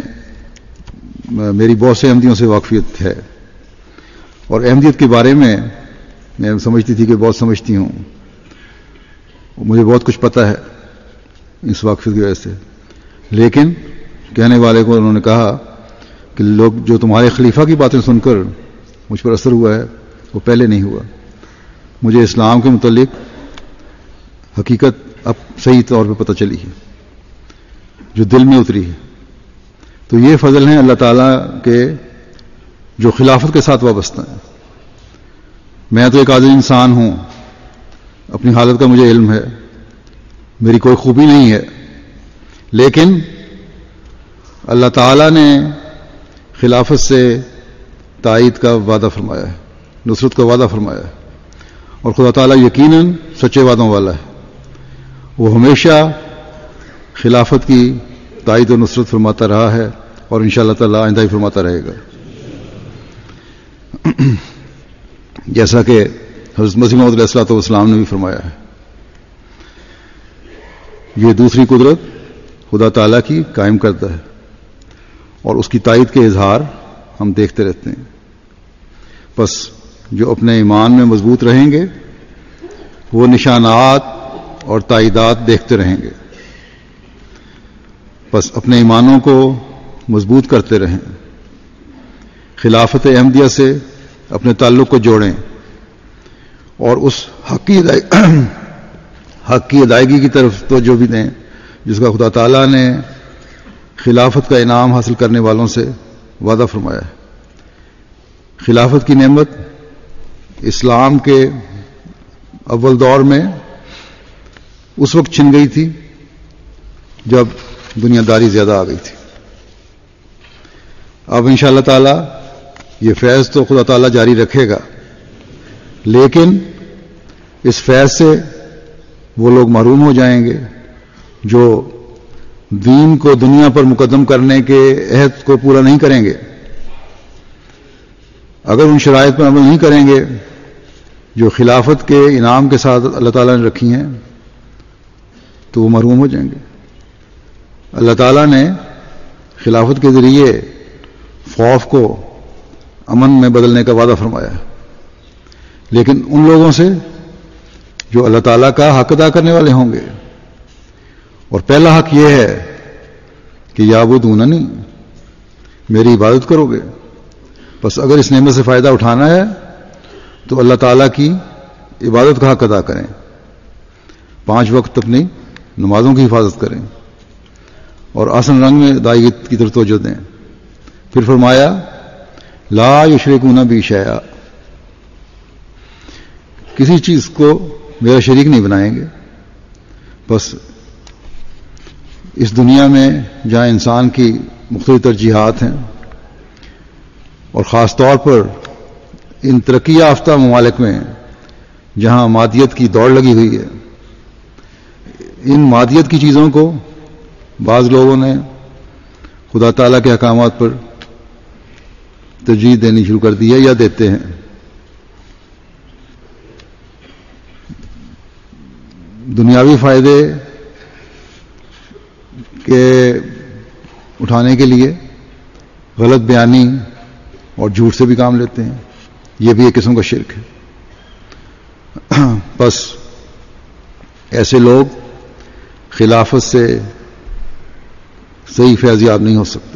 میری بہت سے احمدیوں سے واقفیت ہے اور احمدیت کے بارے میں سمجھتی تھی کہ بہت سمجھتی ہوں، مجھے بہت کچھ پتہ ہے اس واقفیت کی وجہ سے. لیکن کہنے والے کو انہوں نے کہا کہ لوگ جو تمہارے خلیفہ کی باتیں سن کر مجھ پر اثر ہوا ہے وہ پہلے نہیں ہوا. مجھے اسلام کے متعلق حقیقت اب صحیح طور پہ پتہ چلی ہے جو دل میں اتری ہے. تو یہ فضل ہیں اللہ تعالیٰ کے جو خلافت کے ساتھ وابستہ ہیں. میں تو ایک عاجز انسان ہوں، اپنی حالت کا مجھے علم ہے، میری کوئی خوبی نہیں ہے، لیکن اللہ تعالیٰ نے خلافت سے تائید کا وعدہ فرمایا ہے، نصرت کا وعدہ فرمایا ہے اور خدا تعالیٰ یقیناً سچے وعدوں والا ہے. وہ ہمیشہ خلافت کی تائید و نصرت فرماتا رہا ہے اور انشاءاللہ تعالیٰ آئندہ ہی فرماتا رہے گا. جیسا کہ حضرت مسیح موعود علیہ الصلوۃ والسلام نے بھی فرمایا ہے. یہ دوسری قدرت خدا تعالیٰ کی قائم کرتا ہے اور اس کی تائید کے اظہار ہم دیکھتے رہتے ہیں. بس جو اپنے ایمان میں مضبوط رہیں گے وہ نشانات اور تائیدات دیکھتے رہیں گے. بس اپنے ایمانوں کو مضبوط کرتے رہیں، خلافت احمدیہ سے اپنے تعلق کو جوڑیں اور اس حق کی ادائیگی کی طرف توجہ بھی دیں جس کا خدا تعالیٰ نے خلافت کا انعام حاصل کرنے والوں سے وعدہ فرمایا ہے. خلافت کی نعمت اسلام کے اول دور میں اس وقت چھن گئی تھی جب دنیا داری زیادہ آ گئی تھی. اب انشاءاللہ تعالی یہ فیض تو خدا تعالیٰ جاری رکھے گا، لیکن اس فیض سے وہ لوگ محروم ہو جائیں گے جو دین کو دنیا پر مقدم کرنے کے عہد کو پورا نہیں کریں گے. اگر ان شرائط پر عمل نہیں کریں گے جو خلافت کے انعام کے ساتھ اللہ تعالیٰ نے رکھی ہیں تو وہ محروم ہو جائیں گے. اللہ تعالیٰ نے خلافت کے ذریعے خوف کو امن میں بدلنے کا وعدہ فرمایا ہے، لیکن ان لوگوں سے جو اللہ تعالیٰ کا حق ادا کرنے والے ہوں گے. اور پہلا حق یہ ہے کہ یعبدوننی، میری عبادت کرو گے. بس اگر اس نعمت سے فائدہ اٹھانا ہے تو اللہ تعالیٰ کی عبادت کا حق ادا کریں، 5 وقت اپنی نمازوں کی حفاظت کریں اور آسن رنگ میں ادائیگی کی طرف توجہ دیں. پھر فرمایا لا یشرکون بی شیئا، کسی چیز کو میرا شریک نہیں بنائیں گے. بس اس دنیا میں جہاں انسان کی مختلف ترجیحات ہیں اور خاص طور پر ان ترقی یافتہ ممالک میں جہاں مادیت کی دوڑ لگی ہوئی ہے، ان مادیت کی چیزوں کو بعض لوگوں نے خدا تعالیٰ کے احکامات پر ترجیح دینی شروع کر دی ہے یا دیتے ہیں. دنیاوی فائدے کے اٹھانے کے لیے غلط بیانی اور جھوٹ سے بھی کام لیتے ہیں. یہ بھی ایک قسم کا شرک ہے. بس ایسے لوگ خلافت سے صحیح فیضیاب نہیں ہو سکتے.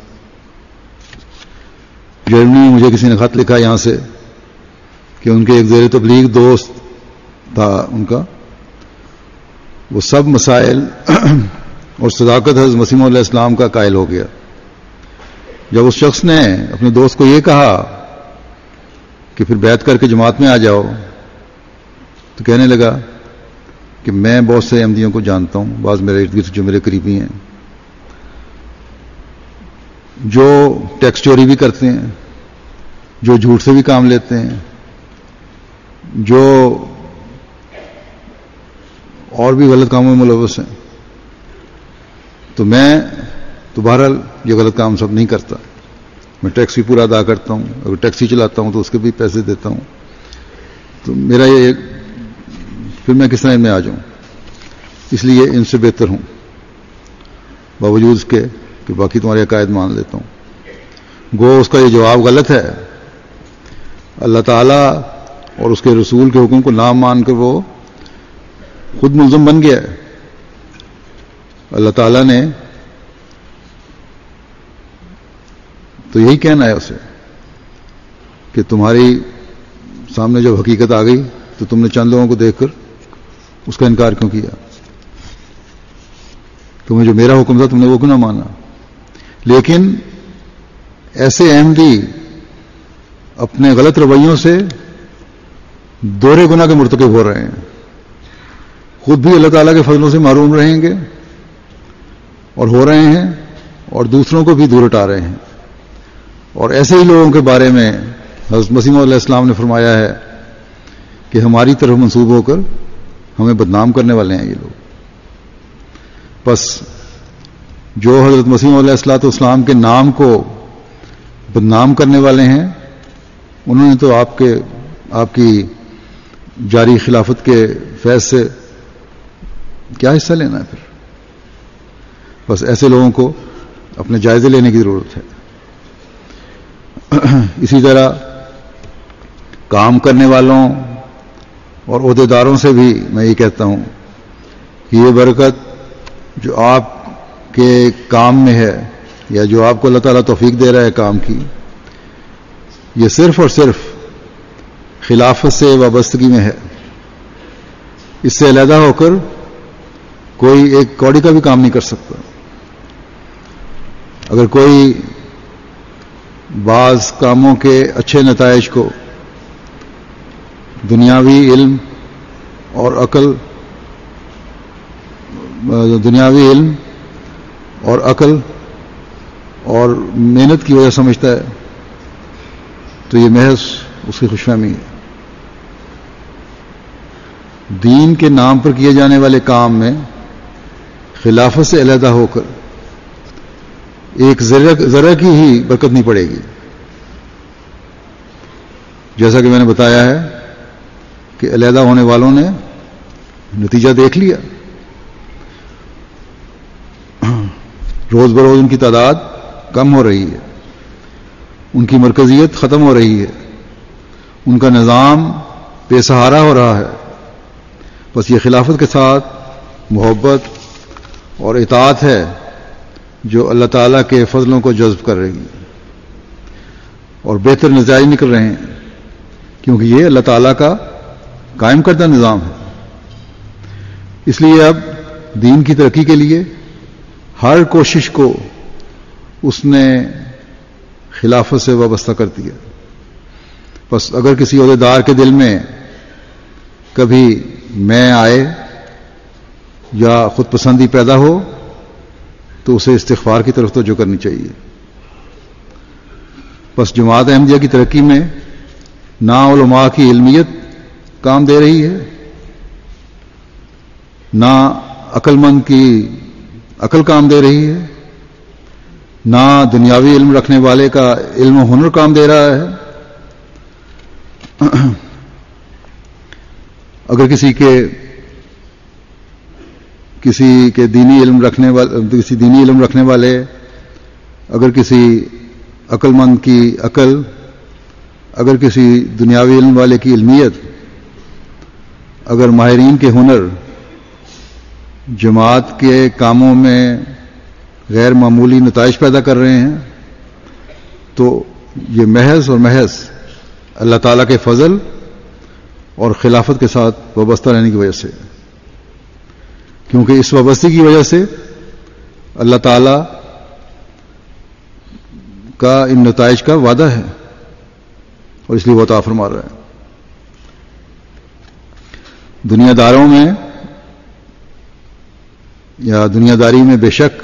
جرمنی میں مجھے کسی نے خط لکھا یہاں سے کہ ان کے ایک زیر تبلیغ دوست تھا ان کا، وہ سب مسائل اور صداقت حضرت مسیح علیہ السلام کا قائل ہو گیا. جب اس شخص نے اپنے دوست کو یہ کہا کہ پھر بیعت کر کے جماعت میں آ جاؤ، تو کہنے لگا کہ میں بہت سے احمدیوں کو جانتا ہوں، بعض میرے ارد گرد جو میرے قریبی ہیں، جو ٹیکس چوری بھی کرتے ہیں، جو جھوٹ سے بھی کام لیتے ہیں، جو اور بھی غلط کاموں میں ملوث ہیں. تو میں تو بہرحال یہ غلط کام سب نہیں کرتا، میں ٹیکس بھی پورا ادا کرتا ہوں، اگر ٹیکسی چلاتا ہوں تو اس کے بھی پیسے دیتا ہوں. تو میرا یہ پھر میں کس طرح ان میں آ جاؤں؟ اس لیے ان سے بہتر ہوں باوجود اس کے کہ باقی تمہارے عقائد مان لیتا ہوں. گو اس کا یہ جواب غلط ہے. اللہ تعالیٰ اور اس کے رسول کے حکم کو نہ مان کر وہ خود ملزم بن گیا ہے. اللہ تعالیٰ نے تو یہی کہنا ہے اسے کہ تمہاری سامنے جب حقیقت آ گئی تو تم نے چند لوگوں کو دیکھ کر اس کا انکار کیوں کیا؟ تمہیں جو میرا حکم تھا تم نے وہ کیوں نہ مانا؟ لیکن ایسے احمدی اپنے غلط رویوں سے دوہرے گناہ کے مرتکب ہو رہے ہیں. خود بھی اللہ تعالیٰ کے فضلوں سے محروم رہیں گے اور ہو رہے ہیں، اور دوسروں کو بھی دور ہٹا رہے ہیں. اور ایسے ہی لوگوں کے بارے میں حضرت مسیح علیہ السلام نے فرمایا ہے کہ ہماری طرف منسوب ہو کر ہمیں بدنام کرنے والے ہیں یہ لوگ. بس جو حضرت مسیح علیہ السلام کے نام کو بدنام کرنے والے ہیں، انہوں نے تو آپ کی جاری خلافت کے فیض سے کیا حصہ لینا ہے پھر؟ بس ایسے لوگوں کو اپنے جائزے لینے کی ضرورت ہے. اسی طرح کام کرنے والوں اور عہدیداروں سے بھی میں یہ کہتا ہوں کہ یہ برکت جو آپ کے کام میں ہے یا جو آپ کو اللہ تعالیٰ توفیق دے رہا ہے کام کی، یہ صرف اور صرف خلافت سے وابستگی میں ہے. اس سے علیحدہ ہو کر کوئی ایک کوڑی کا بھی کام نہیں کر سکتا. اگر کوئی بعض کاموں کے اچھے نتائج کو دنیاوی علم اور عقل اور محنت کی وجہ سمجھتا ہے تو یہ محض اس کی خوش فہمی ہے. دین کے نام پر کیے جانے والے کام میں خلافت سے علیحدہ ہو کر ایک ذرہ کی ہی برکت نہیں پڑے گی. جیسا کہ میں نے بتایا ہے کہ علیحدہ ہونے والوں نے نتیجہ دیکھ لیا. روز بروز ان کی تعداد کم ہو رہی ہے, ان کی مرکزیت ختم ہو رہی ہے, ان کا نظام بے سہارا ہو رہا ہے. بس یہ خلافت کے ساتھ محبت اور اطاعت ہے جو اللہ تعالیٰ کے فضلوں کو جذب کر رہی ہے اور بہتر نتائج نکل رہے ہیں, کیونکہ یہ اللہ تعالیٰ کا قائم کردہ نظام ہے. اس لیے اب دین کی ترقی کے لیے ہر کوشش کو اس نے خلافت سے وابستہ کر دیا. بس اگر کسی عہدیدار کے دل میں کبھی میں آئے یا خود پسندی پیدا ہو تو اسے استغفار کی طرف توجہ کرنی چاہیے. بس جماعت احمدیہ کی ترقی میں نہ علماء کی علمیت کام دے رہی ہے, نہ عقل مند کی عقل کام دے رہی ہے, نہ دنیاوی علم رکھنے والے کا علم و ہنر کام دے رہا ہے. اگر کسی کے دینی علم رکھنے والے اگر کسی عقل مند کی عقل, اگر کسی دنیاوی علم والے کی علمیت, اگر ماہرین کے ہنر جماعت کے کاموں میں غیر معمولی نتائج پیدا کر رہے ہیں تو یہ محض اور محض اللہ تعالیٰ کے فضل اور خلافت کے ساتھ وابستہ رہنے کی وجہ سے, کیونکہ اس وابستگی کی وجہ سے اللہ تعالیٰ کا ان نتائج کا وعدہ ہے اور اس لیے وہ عطا فرما رہا ہے. دنیا داروں میں یا دنیا داری میں بے شک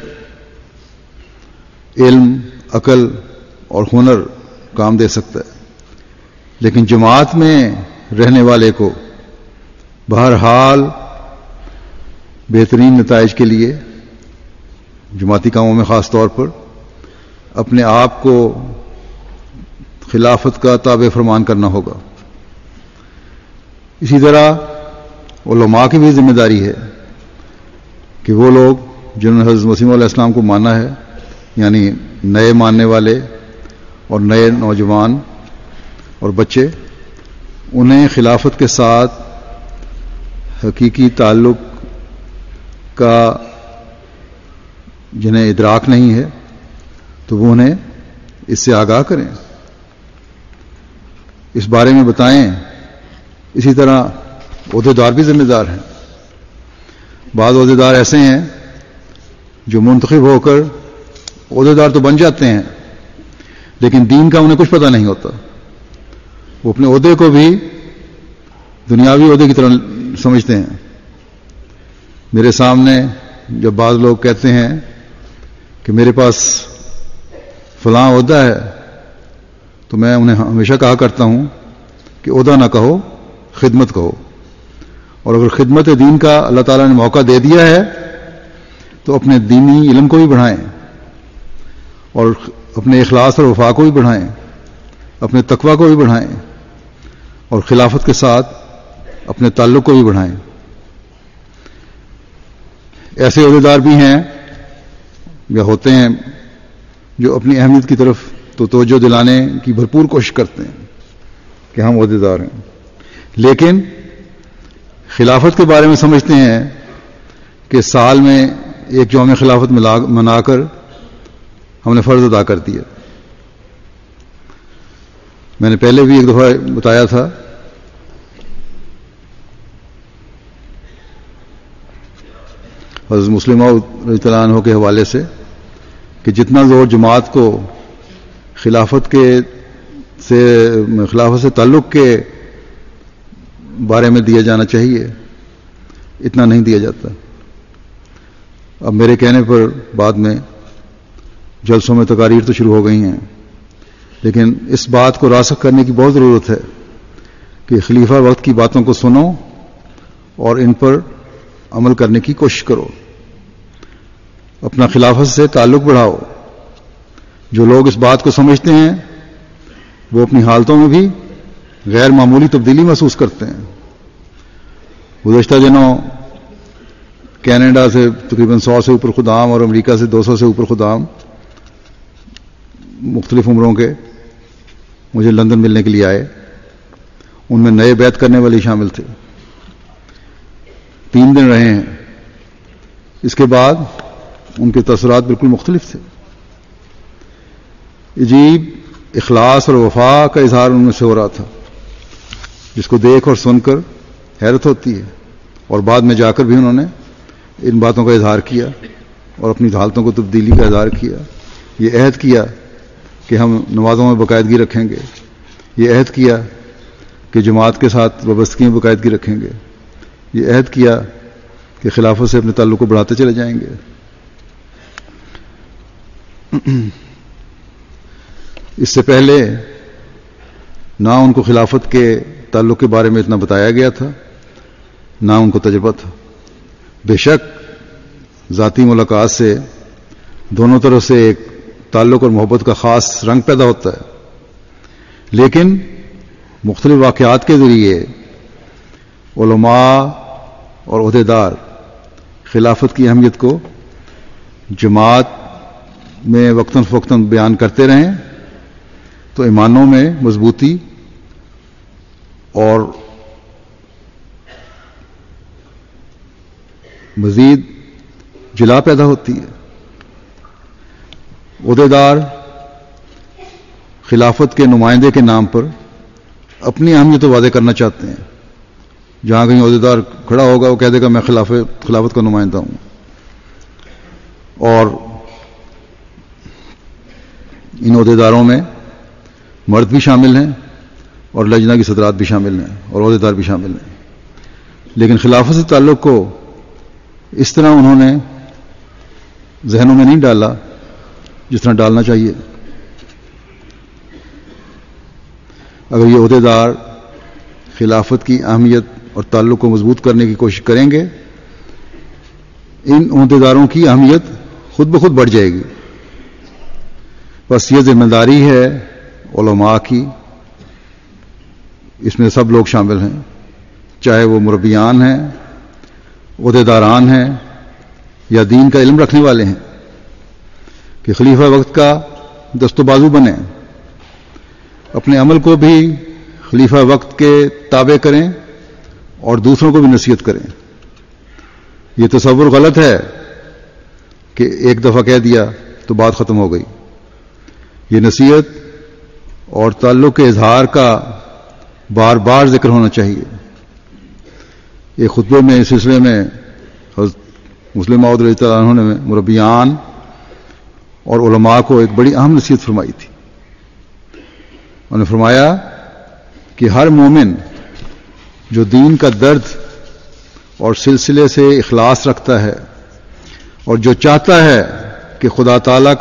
علم, عقل اور ہنر کام دے سکتا ہے, لیکن جماعت میں رہنے والے کو بہرحال بہترین نتائج کے لیے جماعتی کاموں میں خاص طور پر اپنے آپ کو خلافت کا تابع فرمان کرنا ہوگا. اسی طرح علماء کی بھی ذمہ داری ہے کہ وہ لوگ جنہوں نے حضرت مسیح علیہ السلام کو مانا ہے, یعنی نئے ماننے والے اور نئے نوجوان اور بچے, انہیں خلافت کے ساتھ حقیقی تعلق کا جنہیں ادراک نہیں ہے تو وہ انہیں اس سے آگاہ کریں, اس بارے میں بتائیں. اسی طرح عہدیدار بھی ذمہ دار ہیں. بعض عہدیدار ایسے ہیں جو منتخب ہو کر عہدیدار تو بن جاتے ہیں لیکن دین کا انہیں کچھ پتہ نہیں ہوتا. وہ اپنے عہدے کو بھی دنیاوی عہدے کی طرح سمجھتے ہیں. میرے سامنے جب بعض لوگ کہتے ہیں کہ میرے پاس فلاں عہدہ ہے تو میں انہیں ہمیشہ کہا کرتا ہوں کہ عہدہ نہ کہو, خدمت کہو. اور اگر خدمت دین کا اللہ تعالیٰ نے موقع دے دیا ہے تو اپنے دینی علم کو بھی بڑھائیں اور اپنے اخلاص اور وفا کو بھی بڑھائیں, اپنے تقوی کو بھی بڑھائیں اور خلافت کے ساتھ اپنے تعلق کو بھی بڑھائیں. ایسے عہدیدار بھی ہیں یا ہوتے ہیں جو اپنی اہمیت کی طرف تو توجہ دلانے کی بھرپور کوشش کرتے ہیں کہ ہم عہدیدار ہیں, لیکن خلافت کے بارے میں سمجھتے ہیں کہ سال میں ایک یوم خلافت منا کر ہم نے فرض ادا کر دیا. میں نے پہلے بھی ایک دفعہ بتایا تھا حضرت مسلمہ رضی اللہ عنہ کے حوالے سے کہ جتنا زور جماعت کو خلافت سے تعلق کے بارے میں دیا جانا چاہیے اتنا نہیں دیا جاتا. اب میرے کہنے پر بعد میں جلسوں میں تقاریر تو شروع ہو گئی ہیں, لیکن اس بات کو راسخ کرنے کی بہت ضرورت ہے کہ خلیفہ وقت کی باتوں کو سنو اور ان پر عمل کرنے کی کوشش کرو. اپنا خلافت سے تعلق بڑھاؤ. جو لوگ اس بات کو سمجھتے ہیں وہ اپنی حالتوں میں بھی غیر معمولی تبدیلی محسوس کرتے ہیں. گزشتہ دنوں کینیڈا سے تقریباً 100 سے اوپر خدام اور امریکہ سے 200 سے اوپر خدام مختلف عمروں کے مجھے لندن ملنے کے لیے آئے. ان میں نئے بیعت کرنے والے شامل تھے. 3 دن رہے ہیں. اس کے بعد ان کے تاثرات بالکل مختلف تھے. عجیب اخلاص اور وفا کا اظہار ان میں سے ہو رہا تھا جس کو دیکھ اور سن کر حیرت ہوتی ہے. اور بعد میں جا کر بھی انہوں نے ان باتوں کا اظہار کیا اور اپنی حالتوں کو تبدیلی کا اظہار کیا. یہ عہد کیا کہ ہم نمازوں میں باقاعدگی رکھیں گے. یہ عہد کیا کہ جماعت کے ساتھ وابستگی میں باقاعدگی رکھیں گے. یہ عہد کیا کہ خلافت سے اپنے تعلق کو بڑھاتے چلے جائیں گے. اس سے پہلے نہ ان کو خلافت کے تعلق کے بارے میں اتنا بتایا گیا تھا نہ ان کو تجربہ تھا. بے شک ذاتی ملاقات سے دونوں طرف سے ایک تعلق اور محبت کا خاص رنگ پیدا ہوتا ہے. لیکن مختلف واقعات کے ذریعے علماء اور عہدیدار خلافت کی اہمیت کو جماعت میں وقتاً فوقتاً بیان کرتے رہیں تو ایمانوں میں مضبوطی اور مزید جلا پیدا ہوتی ہے. عہدیدار خلافت کے نمائندے کے نام پر اپنی اہمیت واضح کرنا چاہتے ہیں. جہاں کہیں عہدیدار کھڑا ہوگا وہ کہہ دے گا میں خلافت کا نمائندہ ہوں. اور ان عہدیداروں میں مرد بھی شامل ہیں اور لجنہ کی صدرات بھی شامل ہیں اور عہدیدار بھی شامل ہیں. لیکن خلافت سے تعلق کو اس طرح انہوں نے ذہنوں میں نہیں ڈالا جس طرح ڈالنا چاہیے. اگر یہ عہدیدار خلافت کی اہمیت اور تعلق کو مضبوط کرنے کی کوشش کریں گے ان عہدیداروں کی اہمیت خود بخود بڑھ جائے گی. بس یہ ذمہ داری ہے علماء کی. اس میں سب لوگ شامل ہیں چاہے وہ مربیان ہیں عہدیداران ہیں یا دین کا علم رکھنے والے ہیں کہ خلیفہ وقت کا دست و بازو بنیں. اپنے عمل کو بھی خلیفہ وقت کے تابع کریں اور دوسروں کو بھی نصیحت کریں. یہ تصور غلط ہے کہ ایک دفعہ کہہ دیا تو بات ختم ہو گئی. یہ نصیحت اور تعلق کے اظہار کا بار بار ذکر ہونا چاہیے. ایک خطبے میں اس سلسلے میں حضرت مسلم موعود رضی اللہ عنہ نے مربیان اور علماء کو ایک بڑی اہم نصیحت فرمائی تھی. انہوں نے فرمایا کہ ہر مومن جو دین کا درد اور سلسلے سے اخلاص رکھتا ہے اور جو چاہتا ہے کہ خدا تعالیٰ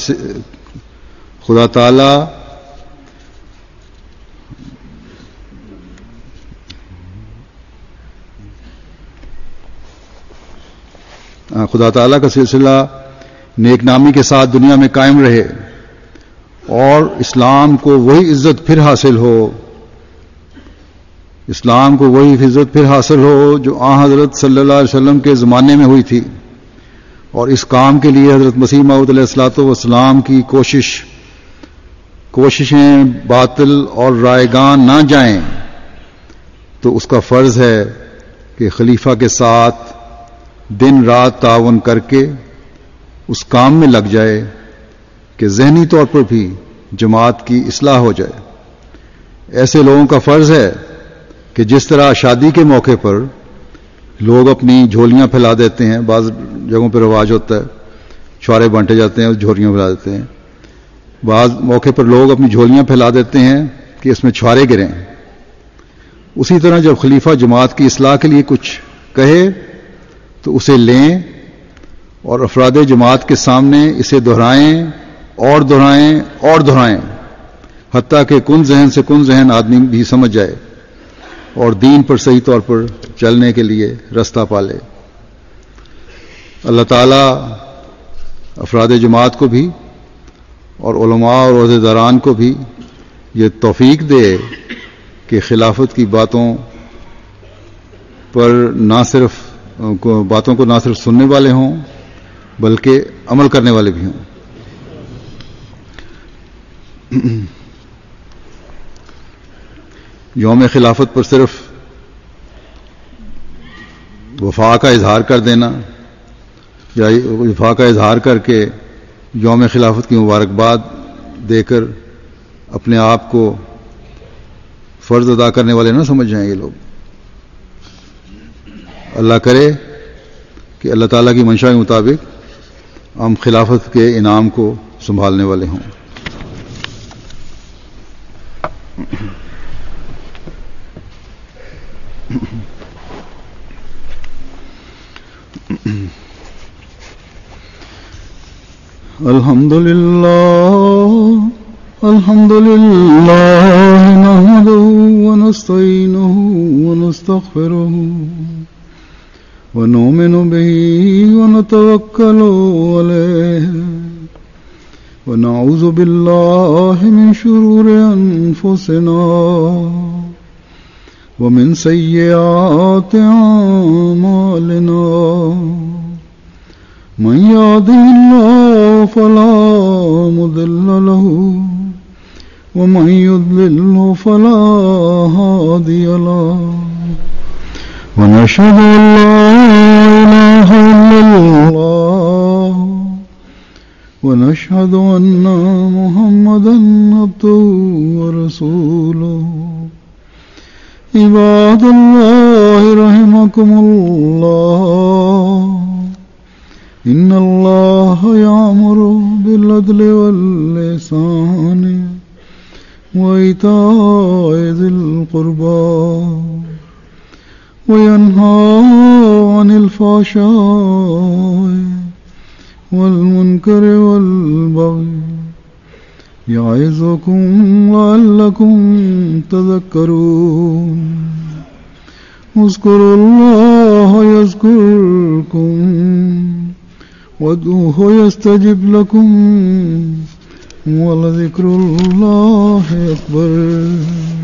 کا سلسلہ نیک نامی کے ساتھ دنیا میں قائم رہے اور اسلام کو وہی عزت پھر حاصل ہو جو آن حضرت صلی اللہ علیہ وسلم کے زمانے میں ہوئی تھی. اور اس کام کے لیے حضرت مسیح موعود علیہ الصلوۃ والسلام کی کوششیں باطل اور رائگان نہ جائیں تو اس کا فرض ہے کہ خلیفہ کے ساتھ دن رات تعاون کر کے اس کام میں لگ جائے کہ ذہنی طور پر بھی جماعت کی اصلاح ہو جائے. ایسے لوگوں کا فرض ہے کہ جس طرح شادی کے موقع پر لوگ اپنی جھولیاں پھیلا دیتے ہیں, بعض جگہوں پہ رواج ہوتا ہے چھوارے بانٹے جاتے ہیں اور جھولیاں پھیلا دیتے ہیں, بعض موقع پر لوگ اپنی جھولیاں پھیلا دیتے ہیں کہ اس میں چھوارے گریں. اسی طرح جب خلیفہ جماعت کی اصلاح کے لیے کچھ کہے تو اسے لیں اور افراد جماعت کے سامنے اسے دہرائیں اور دہرائیں اور دہرائیں حتیٰ کہ کن ذہن سے کن ذہن آدمی بھی سمجھ جائے اور دین پر صحیح طور پر چلنے کے لیے رستہ پالے۔ اللہ تعالیٰ افراد جماعت کو بھی اور علماء اور عہدیداران کو بھی یہ توفیق دے کہ خلافت کی باتوں کو نہ صرف سننے والے ہوں بلکہ عمل کرنے والے بھی ہوں۔ یوم خلافت پر صرف وفا کا اظہار کر دینا یا وفا کا اظہار کر کے یوم خلافت کی مبارکباد دے کر اپنے آپ کو فرض ادا کرنے والے نہ سمجھ جائیں یہ لوگ۔ اللہ کرے کہ اللہ تعالیٰ کی منشا کے مطابق ہم خلافت کے انعام کو سنبھالنے والے ہوں۔ الحمد لله نحمده ونستعينه ونستغفره ونؤمن به ونتوكل عليه ونعوذ بالله من شرور أنفسنا ومن سيئات أعمالنا من يهده الله فلا مضل له ومن يضلل فلا هادي له ونشهد أن لا إله إلا الله ونشهد أن محمدا عبده ورسوله عباد الله رحمكم الله إن الله يأمر بالعدل والإحسان وإيتاء ذي القربى وينهى عن الفحشاء والمنكر والبغي يعظكم لعلكم تذكرون اذكروا الله يذكركم وادعوه يستجب لكم ولذكر الله أكبر